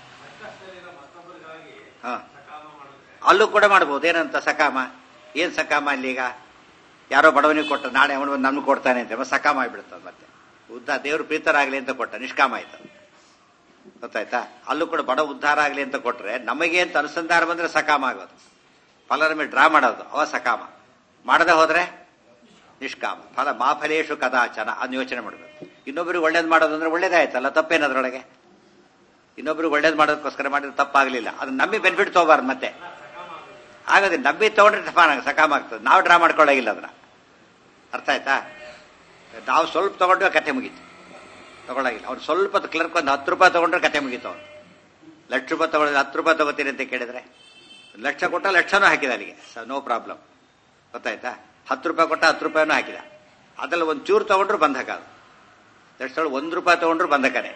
ಹಾ, ಅಲ್ಲೂ ಕೂಡ ಮಾಡ್ಬೋದು. ಏನಂತ ಸಕಾಮ? ಏನ್ ಸಕಾಮ ಅಲ್ಲಿ? ಈಗ ಯಾರೋ ಬಡವನಿಗೆ ಕೊಟ್ಟ, ನಾಳೆ ಅವನು ನಮ್ಗೆ ಕೊಡ್ತಾನೆ ಅಂತ ಸಕಾಮ ಆಗಿಬಿಡುತ್ತದೆ. ಮತ್ತೆ ಉದ್ಧಾರ, ದೇವರು ಪ್ರೀತರಾಗಲಿ ಅಂತ ಕೊಟ್ಟ, ನಿಷ್ಕಾಮ ಆಯ್ತು. ಗೊತ್ತಾಯ್ತಾ? ಅಲ್ಲೂ ಕೂಡ ಬಡ ಉದ್ಧಾರ ಆಗಲಿ ಅಂತ ಕೊಟ್ರೆ ನಮಗೆ ಅಂತ ಅನುಸಂಧಾನ ಬಂದ್ರೆ ಸಕಾಮ ಆಗೋದು. ಫಲರ ಮೇಲೆ ಡ್ರಾ ಮಾಡೋದು ಅವ ಸಕಾಮ. ಮಾಡದೆ ಹೋದ್ರೆ ನಿಷ್ಕಾಮ. ಫಲ ಮಾಫಲೇಶು ಕದಾಚನ ಅದನ್ನ ಯೋಚನೆ ಮಾಡಬೇಕು. ಇನ್ನೊಬ್ಬರಿಗೆ ಒಳ್ಳೇದು ಮಾಡೋದು ಅಂದ್ರೆ ಒಳ್ಳೇದಾಯ್ತಲ್ಲ, ತಪ್ಪೇನದ್ರೊಳಗೆ? ಇನ್ನೊಬ್ರಿಗೆ ಒಳ್ಳೇದು ಮಾಡೋದಕ್ಕೋಸ್ಕರ ಮಾಡಿದ್ರೆ ತಪ್ಪಾಗಲಿಲ್ಲ. ಅದನ್ನ ನಂಬಿ ಬೆನಿಫಿಟ್ ತಗೋಬಾರ್ದು. ಮತ್ತೆ ಆಗದೆ ನಂಬಿ ತಗೊಂಡ್ರೆ ಸಕಾಮ ಆಗ್ತದೆ. ನಾವು ಡ್ರಾ ಮಾಡ್ಕೊಳ್ಳೋಗಿಲ್ಲ ಅದನ್ನ. ಅರ್ಥ ಆಯ್ತಾ? ನಾವು ಸ್ವಲ್ಪ ತಗೊಂಡ್ರೆ ಕತೆ ಮುಗೀತು. ತಗೊಳ್ಳಾಗಿಲ್ಲ. ಅವ್ನು ಸ್ವಲ್ಪ ಕ್ಲರ್ಕ್ ಒಂದು 10 ರೂಪಾಯಿ ತಗೊಂಡ್ರೆ ಕತೆ ಮುಗೀತು. ಅವ್ನು ಲಕ್ಷ ರೂಪಾಯಿ ತಗೊಂಡ್ರೆ 10 ರೂಪಾಯಿ ತಗೋತೀರಿ ಅಂತ ಕೇಳಿದ್ರೆ ಲಕ್ಷ ಕೊಟ್ಟ ಲಕ್ಷನೂ ಹಾಕಿದ ಅಲ್ಲಿಗೆ, ನೋ ಪ್ರಾಬ್ಲಮ್. ಗೊತ್ತಾಯ್ತಾ? 10 ರೂಪಾಯಿ ಕೊಟ್ಟ 10 ರೂಪಾಯಿನೂ ಹಾಕಿದ. ಅದ್ರಲ್ಲಿ ಒಂದು ಚೂರು ತಗೊಂಡ್ರು ಬಂಧಕ. ಅದು ಲಕ್ಷದೊಳಗೆ 1 ರೂಪಾಯಿ ತಗೊಂಡ್ರು ಬಂಧಕನೇ.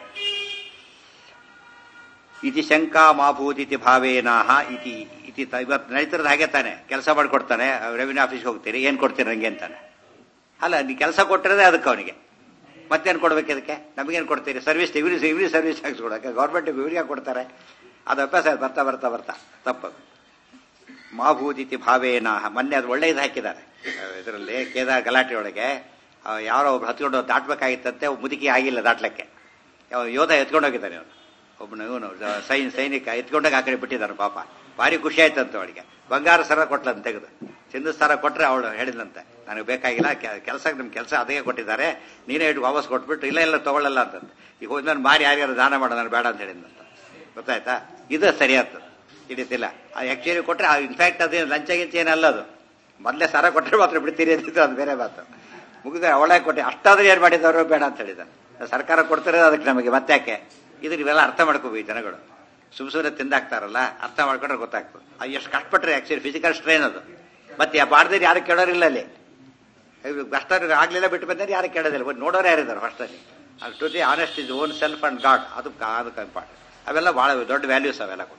ಇತಿ ಶಂಕಾ ಮಾಭೂತಿ ಭಾವೇನಾಹ ಇತಿ ಇತಿ. ಇವತ್ತು ನಡೀತಿರೋದು ಹಾಗೆ ತಾನೆ. ಕೆಲಸ ಮಾಡಿಕೊಡ್ತಾನೆ, ರೆವಿನ್ಯೂ ಆಫೀಸ್ಗೆ ಹೋಗ್ತೀರಿ, ಏನ್ ಕೊಡ್ತೀರಿ ನಂಗೆ ಅಂತಾನೆ. ಅಲ್ಲ, ನೀ ಕೆಲಸ ಕೊಟ್ಟಿರೋದೇ ಅದಕ್ಕೆ ಅವನಿಗೆ. ಮತ್ತೇನು ಕೊಡ್ಬೇಕು ಅದಕ್ಕೆ? ನಮಗೇನು ಕೊಡ್ತೀರಿ? ಸರ್ವಿಸ್, ಇವ್ರಿಗೆ ಸರ್ವಿಸ್ ಟ್ಯಾಕ್ಸ್ ಕೊಡೋಕೆ ಗೌರ್ಮೆಂಟ್ ಇವ್ರಿಗೆ ಕೊಡ್ತಾರೆ. ಅದು ಅಭ್ಯಾಸ ಬರ್ತಾ ಬರ್ತಾ ಬರ್ತಾ ತಪ್ಪದು. ಮಾಭೂತಿ ಭಾವೇನಾಹ. ಮೊನ್ನೆ ಅದು ಒಳ್ಳೆ ಇದು ಹಾಕಿದ್ದಾರೆ ಇದರಲ್ಲಿ ಕೇದಾರ್ ಗಲಾಟೆ ಒಳಗೆ. ಯಾರೋ ಒಬ್ರು ಹತ್ಕೊಂಡು ದಾಟ್ಬೇಕಾಗಿತ್ತಂತೆ, ಮುದುಕಿ ಆಗಿಲ್ಲ ದಾಟ್ಲಕ್ಕೆ. ಯೋಧ ಎತ್ಕೊಂಡೋಗಿದ್ದಾನೆ ಅವನು. ಒಬ್ಬನು ಇವನು ಸೈನಿಕ ಎತ್ಕೊಂಡಾಗ ಆ ಕಡೆ ಬಿಟ್ಟಿದ್ದಾನೆ. ಪಾಪ ಭಾರಿ ಖುಷಿ ಆಯ್ತಂತ ಅವಳಿಗೆ. ಬಂಗಾರ ಸರ ಕೊಟ್ಲಂತ ತೆಗೆದು. ಚಿನ್ನದ ಸರ ಕೊಟ್ರೆ ಅವಳು ಹೇಳಿದಂತೆ, ನನಗೆ ಬೇಕಾಗಿಲ್ಲ, ನಿಮ್ ಕೆಲಸ ಅದೇ ಕೊಟ್ಟಿದ್ದಾರೆ, ನೀನೇ ಇಟ್ಟು ವಾಪಸ್ ಕೊಟ್ಬಿಟ್ಟು ಇಲ್ಲ ತಗೊಳ್ಳಲ್ಲ ಅಂತಂತ. ಈಗ ಹೋಗಿ ನಾನು ಮಾರಿ ಯಾರ್ಯಾರು ದಾನ ಮಾಡೋದು, ನಾನು ಬೇಡ ಅಂತ ಹೇಳಿದಂತ. ಗೊತ್ತಾಯ್ತಾ? ಇದು ಸರಿಯಾಗ್ತದೆ. ಹಿಡಿತಿಲ್ಲ. ಆಕ್ಚುಲಿ ಕೊಟ್ರೆ ಇನ್ಫ್ಯಾಕ್ಟ್ ಅದೇನು ಲಂಚ ಗಿಂಚ ಏನಲ್ಲ. ಅದು ಮೊದಲೇ ಸರ ಕೊಟ್ಟರೆ ಮಾತ್ರ ಬಿಡ್ತೀರಿ ಅಂತಿತ್ತು, ಅದು ಬೇರೆ ಮಾತು. ಮುಗಿದ್ರೆ ಅವಳೇ ಕೊಟ್ಟೆ. ಅಷ್ಟಾದ್ರೂ ಏನ್ ಮಾಡಿದವರು ಬೇಡ ಅಂತ ಹೇಳಿದ. ಸರ್ಕಾರ ಕೊಡ್ತಾರೆ ಅದಕ್ಕೆ ನಮಗೆ ಮತ್ತೆ ಯಾಕೆ? ಇದು ನೀವೆಲ್ಲ ಅರ್ಥ ಮಾಡ್ಕೋಬೇಕು ಜನಗಳು. ಸುಮ್ಸುಮ್ನೆ ತಿಂದಾಕ್ತಾರಲ್ಲ, ಅರ್ಥ ಮಾಡ್ಕೊಂಡ್ರೆ ಗೊತ್ತಾಗ್ತದೆ. ಅದು ಎಷ್ಟು ಕಷ್ಟಪಟ್ರೆ ಆಕ್ಚುಲಿ ಫಿಸಿಕಲ್ ಸ್ಟ್ರೈನ್ ಅದು. ಮತ್ತೆ ಬಾಡ್ದಿರಿ ಯಾರು ಕೇಳೋರಿಲ್ಲ ಅಲ್ಲಿ. ಅಷ್ಟಾರು ಆಗ್ಲಿಲ್ಲ ಬಿಟ್ಟು ಬಂದ್ರೆ ಯಾರು ಕೇಳೋದಿಲ್ಲ. ನೋಡೋರು ಯಾರಿದ್ದಾರೆ ಫಸ್ಟಲ್ಲಿ. ಅದು to the honest his own self and God. ಅದು ಇಂಪಾರ್ಟೆಂಟ್. ಅವೆಲ್ಲ ಬಹಳ ದೊಡ್ಡ ವ್ಯಾಲ್ಯೂಸ್ ಅವೆಲ್ಲ ಕೂಡ.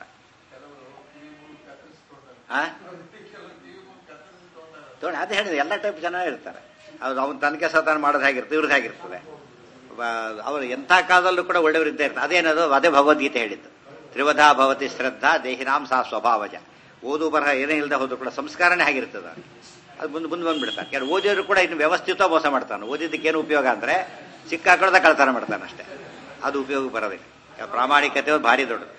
ಅದೇ ಹೇಳಿದೆ, ಎಲ್ಲ ಟೈಪ್ ಜನ ಇರ್ತಾರೆ. ಅವ್ರು ಅವ್ನು ತನಕ ಸತಾನ ಮಾಡೋದು ಹೇಗಿರ್ತದೆ, ಇವ್ರದ್ದು ಹೇಗಿರ್ತದೆ. ಅವರು ಎಂಥ ಕಾಲದಲ್ಲೂ ಕೂಡ ಒಳ್ಳೆಯವರು ಇದ್ದೇ ಇರ್ತಾರೆ. ಅದೇನದು? ಅದೇ ಭಗವದ್ಗೀತೆ ಹೇಳಿದ್ದು. ತ್ರಿವಧಾ ಭವತಿ ಶ್ರದ್ಧಾ ದೇಹಿನಾಂ ಸಾ ಸ್ವಭಾವಜ. ಓದು ಬರಹ ಏನೇ ಇಲ್ಲದೆ ಹೋದ್ರು ಕೂಡ ಸಂಸ್ಕಾರನೇ ಆಗಿರ್ತದೆ. ಅದು ಮುಂದೆ ಬಂದ್ಬಿಡ್ತಾರೆ. ಯಾರು ಓದಿದ್ರು ಕೂಡ ಇನ್ನು ವ್ಯವಸ್ಥಿತ ಮೋಸ ಮಾಡ್ತಾನೆ. ಓದಿದ್ದಕ್ಕೇನು ಉಪಯೋಗ ಅಂದ್ರೆ ಸಿಕ್ಕಾಕೊಳ್ಳದ ಕಳ್ತನ ಮಾಡ್ತಾನೆ ಅಷ್ಟೇ. ಅದು ಉಪಯೋಗ ಬರೋದಿಲ್ಲ. ಪ್ರಾಮಾಣಿಕತೆ ಭಾರಿ ದೊಡ್ಡದು.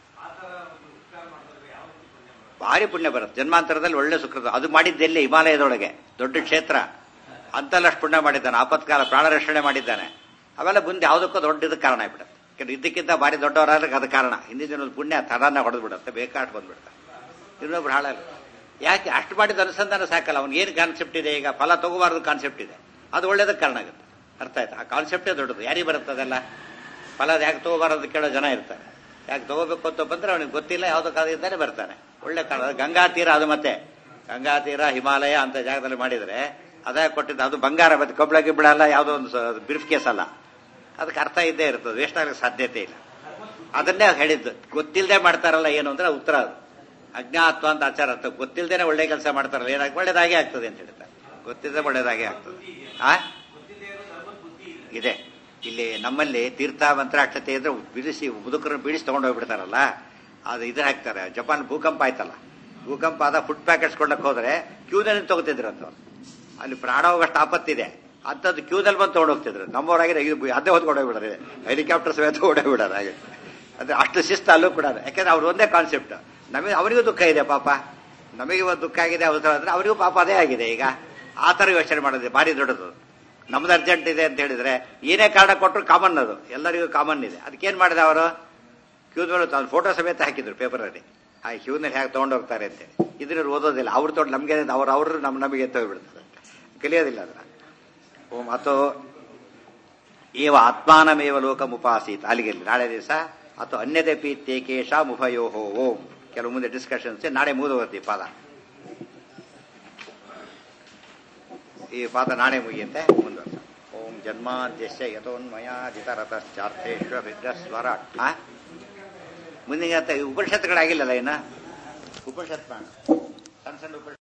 ಭಾರಿ ಪುಣ್ಯ ಬರುತ್ತೆ. ಜನ್ಮಾಂತರದಲ್ಲಿ ಒಳ್ಳೆ ಸುಕೃತ. ಅದು ಮಾಡಿದ್ದೆಲ್ಲಿ? ಹಿಮಾಲಯದೊಳಗೆ ದೊಡ್ಡ ಕ್ಷೇತ್ರ. ಅಂತಲ್ಲಷ್ಟು ಪುಣ್ಯ ಮಾಡಿದ್ದಾನೆ. ಆಪತ್ಕಾಲ ಪ್ರಾಣ ರಕ್ಷಣೆ ಮಾಡಿದ್ದಾನೆ. ಅವೆಲ್ಲ ಮುಂದೆ ಯಾವುದಕ್ಕೂ ದೊಡ್ಡದಕ್ಕೆ ಕಾರಣ ಆಗ್ಬಿಡುತ್ತೆ. ಇದಕ್ಕಿಂತ ಭಾರಿ ದೊಡ್ಡವರಾದ್ರೆ ಅದು ಕಾರಣ. ಹಿಂದಿನ ದಿನದ ಪುಣ್ಯ ತರಾನ ಹೊಡೆದು ಬಿಡುತ್ತೆ, ಬೇಕಾಟ್ ಬಂದ್ಬಿಡುತ್ತೆ. ಇನ್ನೊಬ್ರು ಹಾಳಲ್ಲ. ಯಾಕೆ? ಅಷ್ಟು ಮಾಡಿದ ಅನುಸಂಧಾನ ಸಾಕಲ್ಲ. ಅವ್ನಿಗೆ ಏನು ಕಾನ್ಸೆಪ್ಟ್ ಇದೆ, ಈಗ ಫಲ ತಗೋಬಾರ್ದು ಕಾನ್ಸೆಪ್ಟ್ ಇದೆ, ಅದು ಒಳ್ಳೇದಕ್ಕೆ ಕಾರಣ ಆಗುತ್ತೆ. ಅರ್ಥ ಆಯ್ತಾ? ಆ ಕಾನ್ಸೆಪ್ಟೇ ದೊಡ್ಡದು. ಯಾರಿಗೆ ಬರುತ್ತೆ ಅದೆಲ್ಲ? ಫಲದ ಯಾಕೆ ತಗೋಬಾರದು ಕೇಳೋ ಜನ ಇರ್ತಾರೆ. ಯಾಕೆ ತಗೋಬೇಕು ಅಂತ ಬಂದ್ರೆ ಅವನಿಗೆ ಗೊತ್ತಿಲ್ಲ, ಯಾವುದೋ ಕಾಲದಿಂದಾನೆ ಬರ್ತಾನೆ. ಒಳ್ಳೆ ಕಾಲ ಗಂಗಾ ತೀರ, ಅದು ಮತ್ತೆ ಗಂಗಾ ತೀರ ಹಿಮಾಲಯ ಅಂತ ಜಾಗದಲ್ಲಿ ಮಾಡಿದ್ರೆ ಅದೇ ಕೊಟ್ಟಿದ್ದು. ಅದು ಬಂಗಾರ, ಮತ್ತೆ ಕಬ್ಳ ಗಿಬ್ಳ ಅಲ್ಲ, ಯಾವುದೋ ಒಂದು ಬ್ರೀಫ್ ಕೇಸ್ ಅಲ್ಲ. ಅದಕ್ಕೆ ಅರ್ಥ ಇದ್ದೇ ಇರ್ತದೆ, ವೇಸ್ಟ್ ಆಗಲಿಕ್ಕೆ ಸಾಧ್ಯತೆ ಇಲ್ಲ. ಅದನ್ನೇ ಹೇಳಿದ್ದು. ಗೊತ್ತಿಲ್ಲದೆ ಮಾಡ್ತಾರಲ್ಲ ಏನು ಅಂದ್ರೆ ಉತ್ತರ ಅದು. ಅಜ್ಞಾತ್ವ ಅಂತ ಆಚಾರ ಅರ್ಥ. ಗೊತ್ತಿಲ್ಲದೇನೆ ಒಳ್ಳೆ ಕೆಲಸ ಮಾಡ್ತಾರಲ್ಲ, ಏನಾಗಿ ಒಳ್ಳೇದಾಗೆ ಆಗ್ತದೆ ಅಂತ ಹೇಳ್ತಾರೆ. ಗೊತ್ತಿಲ್ಲದೆ ಒಳ್ಳೇದಾಗೆ ಆಗ್ತದೆ. ಇದೆ ಇಲ್ಲಿ ನಮ್ಮಲ್ಲಿ ತೀರ್ಥ ಮಂತ್ರಾಕ್ಷತೆ ಇದ್ರೆ ಬಿಡಿಸಿ ಮುದುಕರನ್ನು ಬಿಡಿಸಿ ತಗೊಂಡು ಹೋಗ್ಬಿಡ್ತಾರಲ್ಲ, ಅದು ಇದ್ರ ಹಾಕ್ತಾರೆ. ಜಪಾನ್ ಭೂಕಂಪ ಆಯ್ತಲ್ಲ, ಭೂಕಂಪ ಆದ ಫುಡ್ ಪ್ಯಾಕೆಟ್ಸ್ ಕೊಂಡಕ್ಕೆ ಹೋದ್ರೆ ಕ್ಯೂದಲ್ಲಿ ತಗೋತಿದ್ರು ಅಂತ. ಅಲ್ಲಿ ಪ್ರಾಣ ಹೋಗಷ್ಟು ಆಪತ್ತಿದೆ, ಅಂಥದ್ದು ಕ್ಯೂದಲ್ಲಿ ಬಂದು ತಗೊಂಡು ಹೋಗ್ತಿದ್ರು. ನಮ್ಮವರಾಗಿದೆ ಅದೇ ಹೊತ್ಕೊಂಡು ಹೋಗ್ಬಿಡೋದು, ಹೆಲಿಕಾಪ್ಟರ್ ಸಮೇತ ಓಡೋಗ್ಬಿಡೋದು. ಹಾಗೆ ಅಂದ್ರೆ ಅಷ್ಟು ಶಿಸ್ತು ಅಲ್ಲೂ ಕೂಡ. ಯಾಕಂದ್ರೆ ಅವ್ರು ಒಂದೇ ಕಾನ್ಸೆಪ್ಟ್. ಅವರಿಗೂ ದುಃಖ ಇದೆ ಪಾಪ, ನಮಗೆ ಇವತ್ತು ದುಃಖ ಆಗಿದೆ ಅವಸರ ಅಂದ್ರೆ ಅವರಿಗೂ ಪಾಪ ಅದೇ ಆಗಿದೆ. ಈಗ ಆ ಥರ ಯೋಚನೆ ಮಾಡೋದು ಭಾರಿ ದೊಡ್ಡದು. ನಮ್ದು ಅರ್ಜೆಂಟ್ ಇದೆ ಅಂತ ಹೇಳಿದ್ರೆ ಏನೇ ಕಾರಣ ಕೊಟ್ಟರು ಕಾಮನ್, ಅದು ಎಲ್ಲರಿಗೂ ಕಾಮನ್ ಇದೆ. ಅದಕ್ಕೇನು ಮಾಡಿದೆ ಅವರು, ಕ್ಯೂದ್ ಮೇಲೆ ಅವ್ರು ಫೋಟೋ ಸಮೇತ ಹಾಕಿದ್ರು ಪೇಪರಲ್ಲಿ, ಆ ಕ್ಯೂನಲ್ಲಿ ಹೇಗೆ ತೊಗೊಂಡೋಗ್ತಾರೆ ಅಂತೇಳಿ. ಇದನ್ನ ಓದೋದಿಲ್ಲ, ಅವ್ರು ತೊಗೊಂಡು ನಮಗೆ ಅವ್ರು ನಮಗೆ ತಗೋಬಿಡ್ತಾರೆ, ಕಲಿಯೋದಿಲ್ಲ ಅದನ್ನ. ಓಂ ಅಥೋ ಏವ ಆತ್ಮಾನಮೇವ ಲೋಕಮುಪಾಸೀತ್. ಅಲ್ಲಿಗೆ ನಾಳೆ ದಿವಸ ಅಥವಾ ಅನ್ಯದಪಿ ತೇಕೇಶ ಮುಭಯೋಹೋ ಓಂ. ಕೆಲವು ಮುಂದೆ ಡಿಸ್ಕಷನ್ಸ್ ನಾಳೆ ಮುಗಿದೋಗುತ್ತೆ ಈ ಪಾದ. ಈ ಪಾದ ನಾಳೆ ಮುಗಿಯುತ್ತೆ, ಮುಂದುವರ್ಸ. ಓಂ ಜನ್ಮಾದ್ಯಸ್ಯ ಯತೋನ್ಮಯಾದಿತರತಶ್ಚಾರ್ಥೇಶ್ವರ. ಮುಂದಿನ ಉಪನಿಷತ್ತುಗಳಾಗಿಲ್ಲಲ್ಲ ಇನ್ನ, ಉಪನಿಷತ್ ಸಣ್ಣ ಸಣ್ಣ ಉಪನಿಷತ್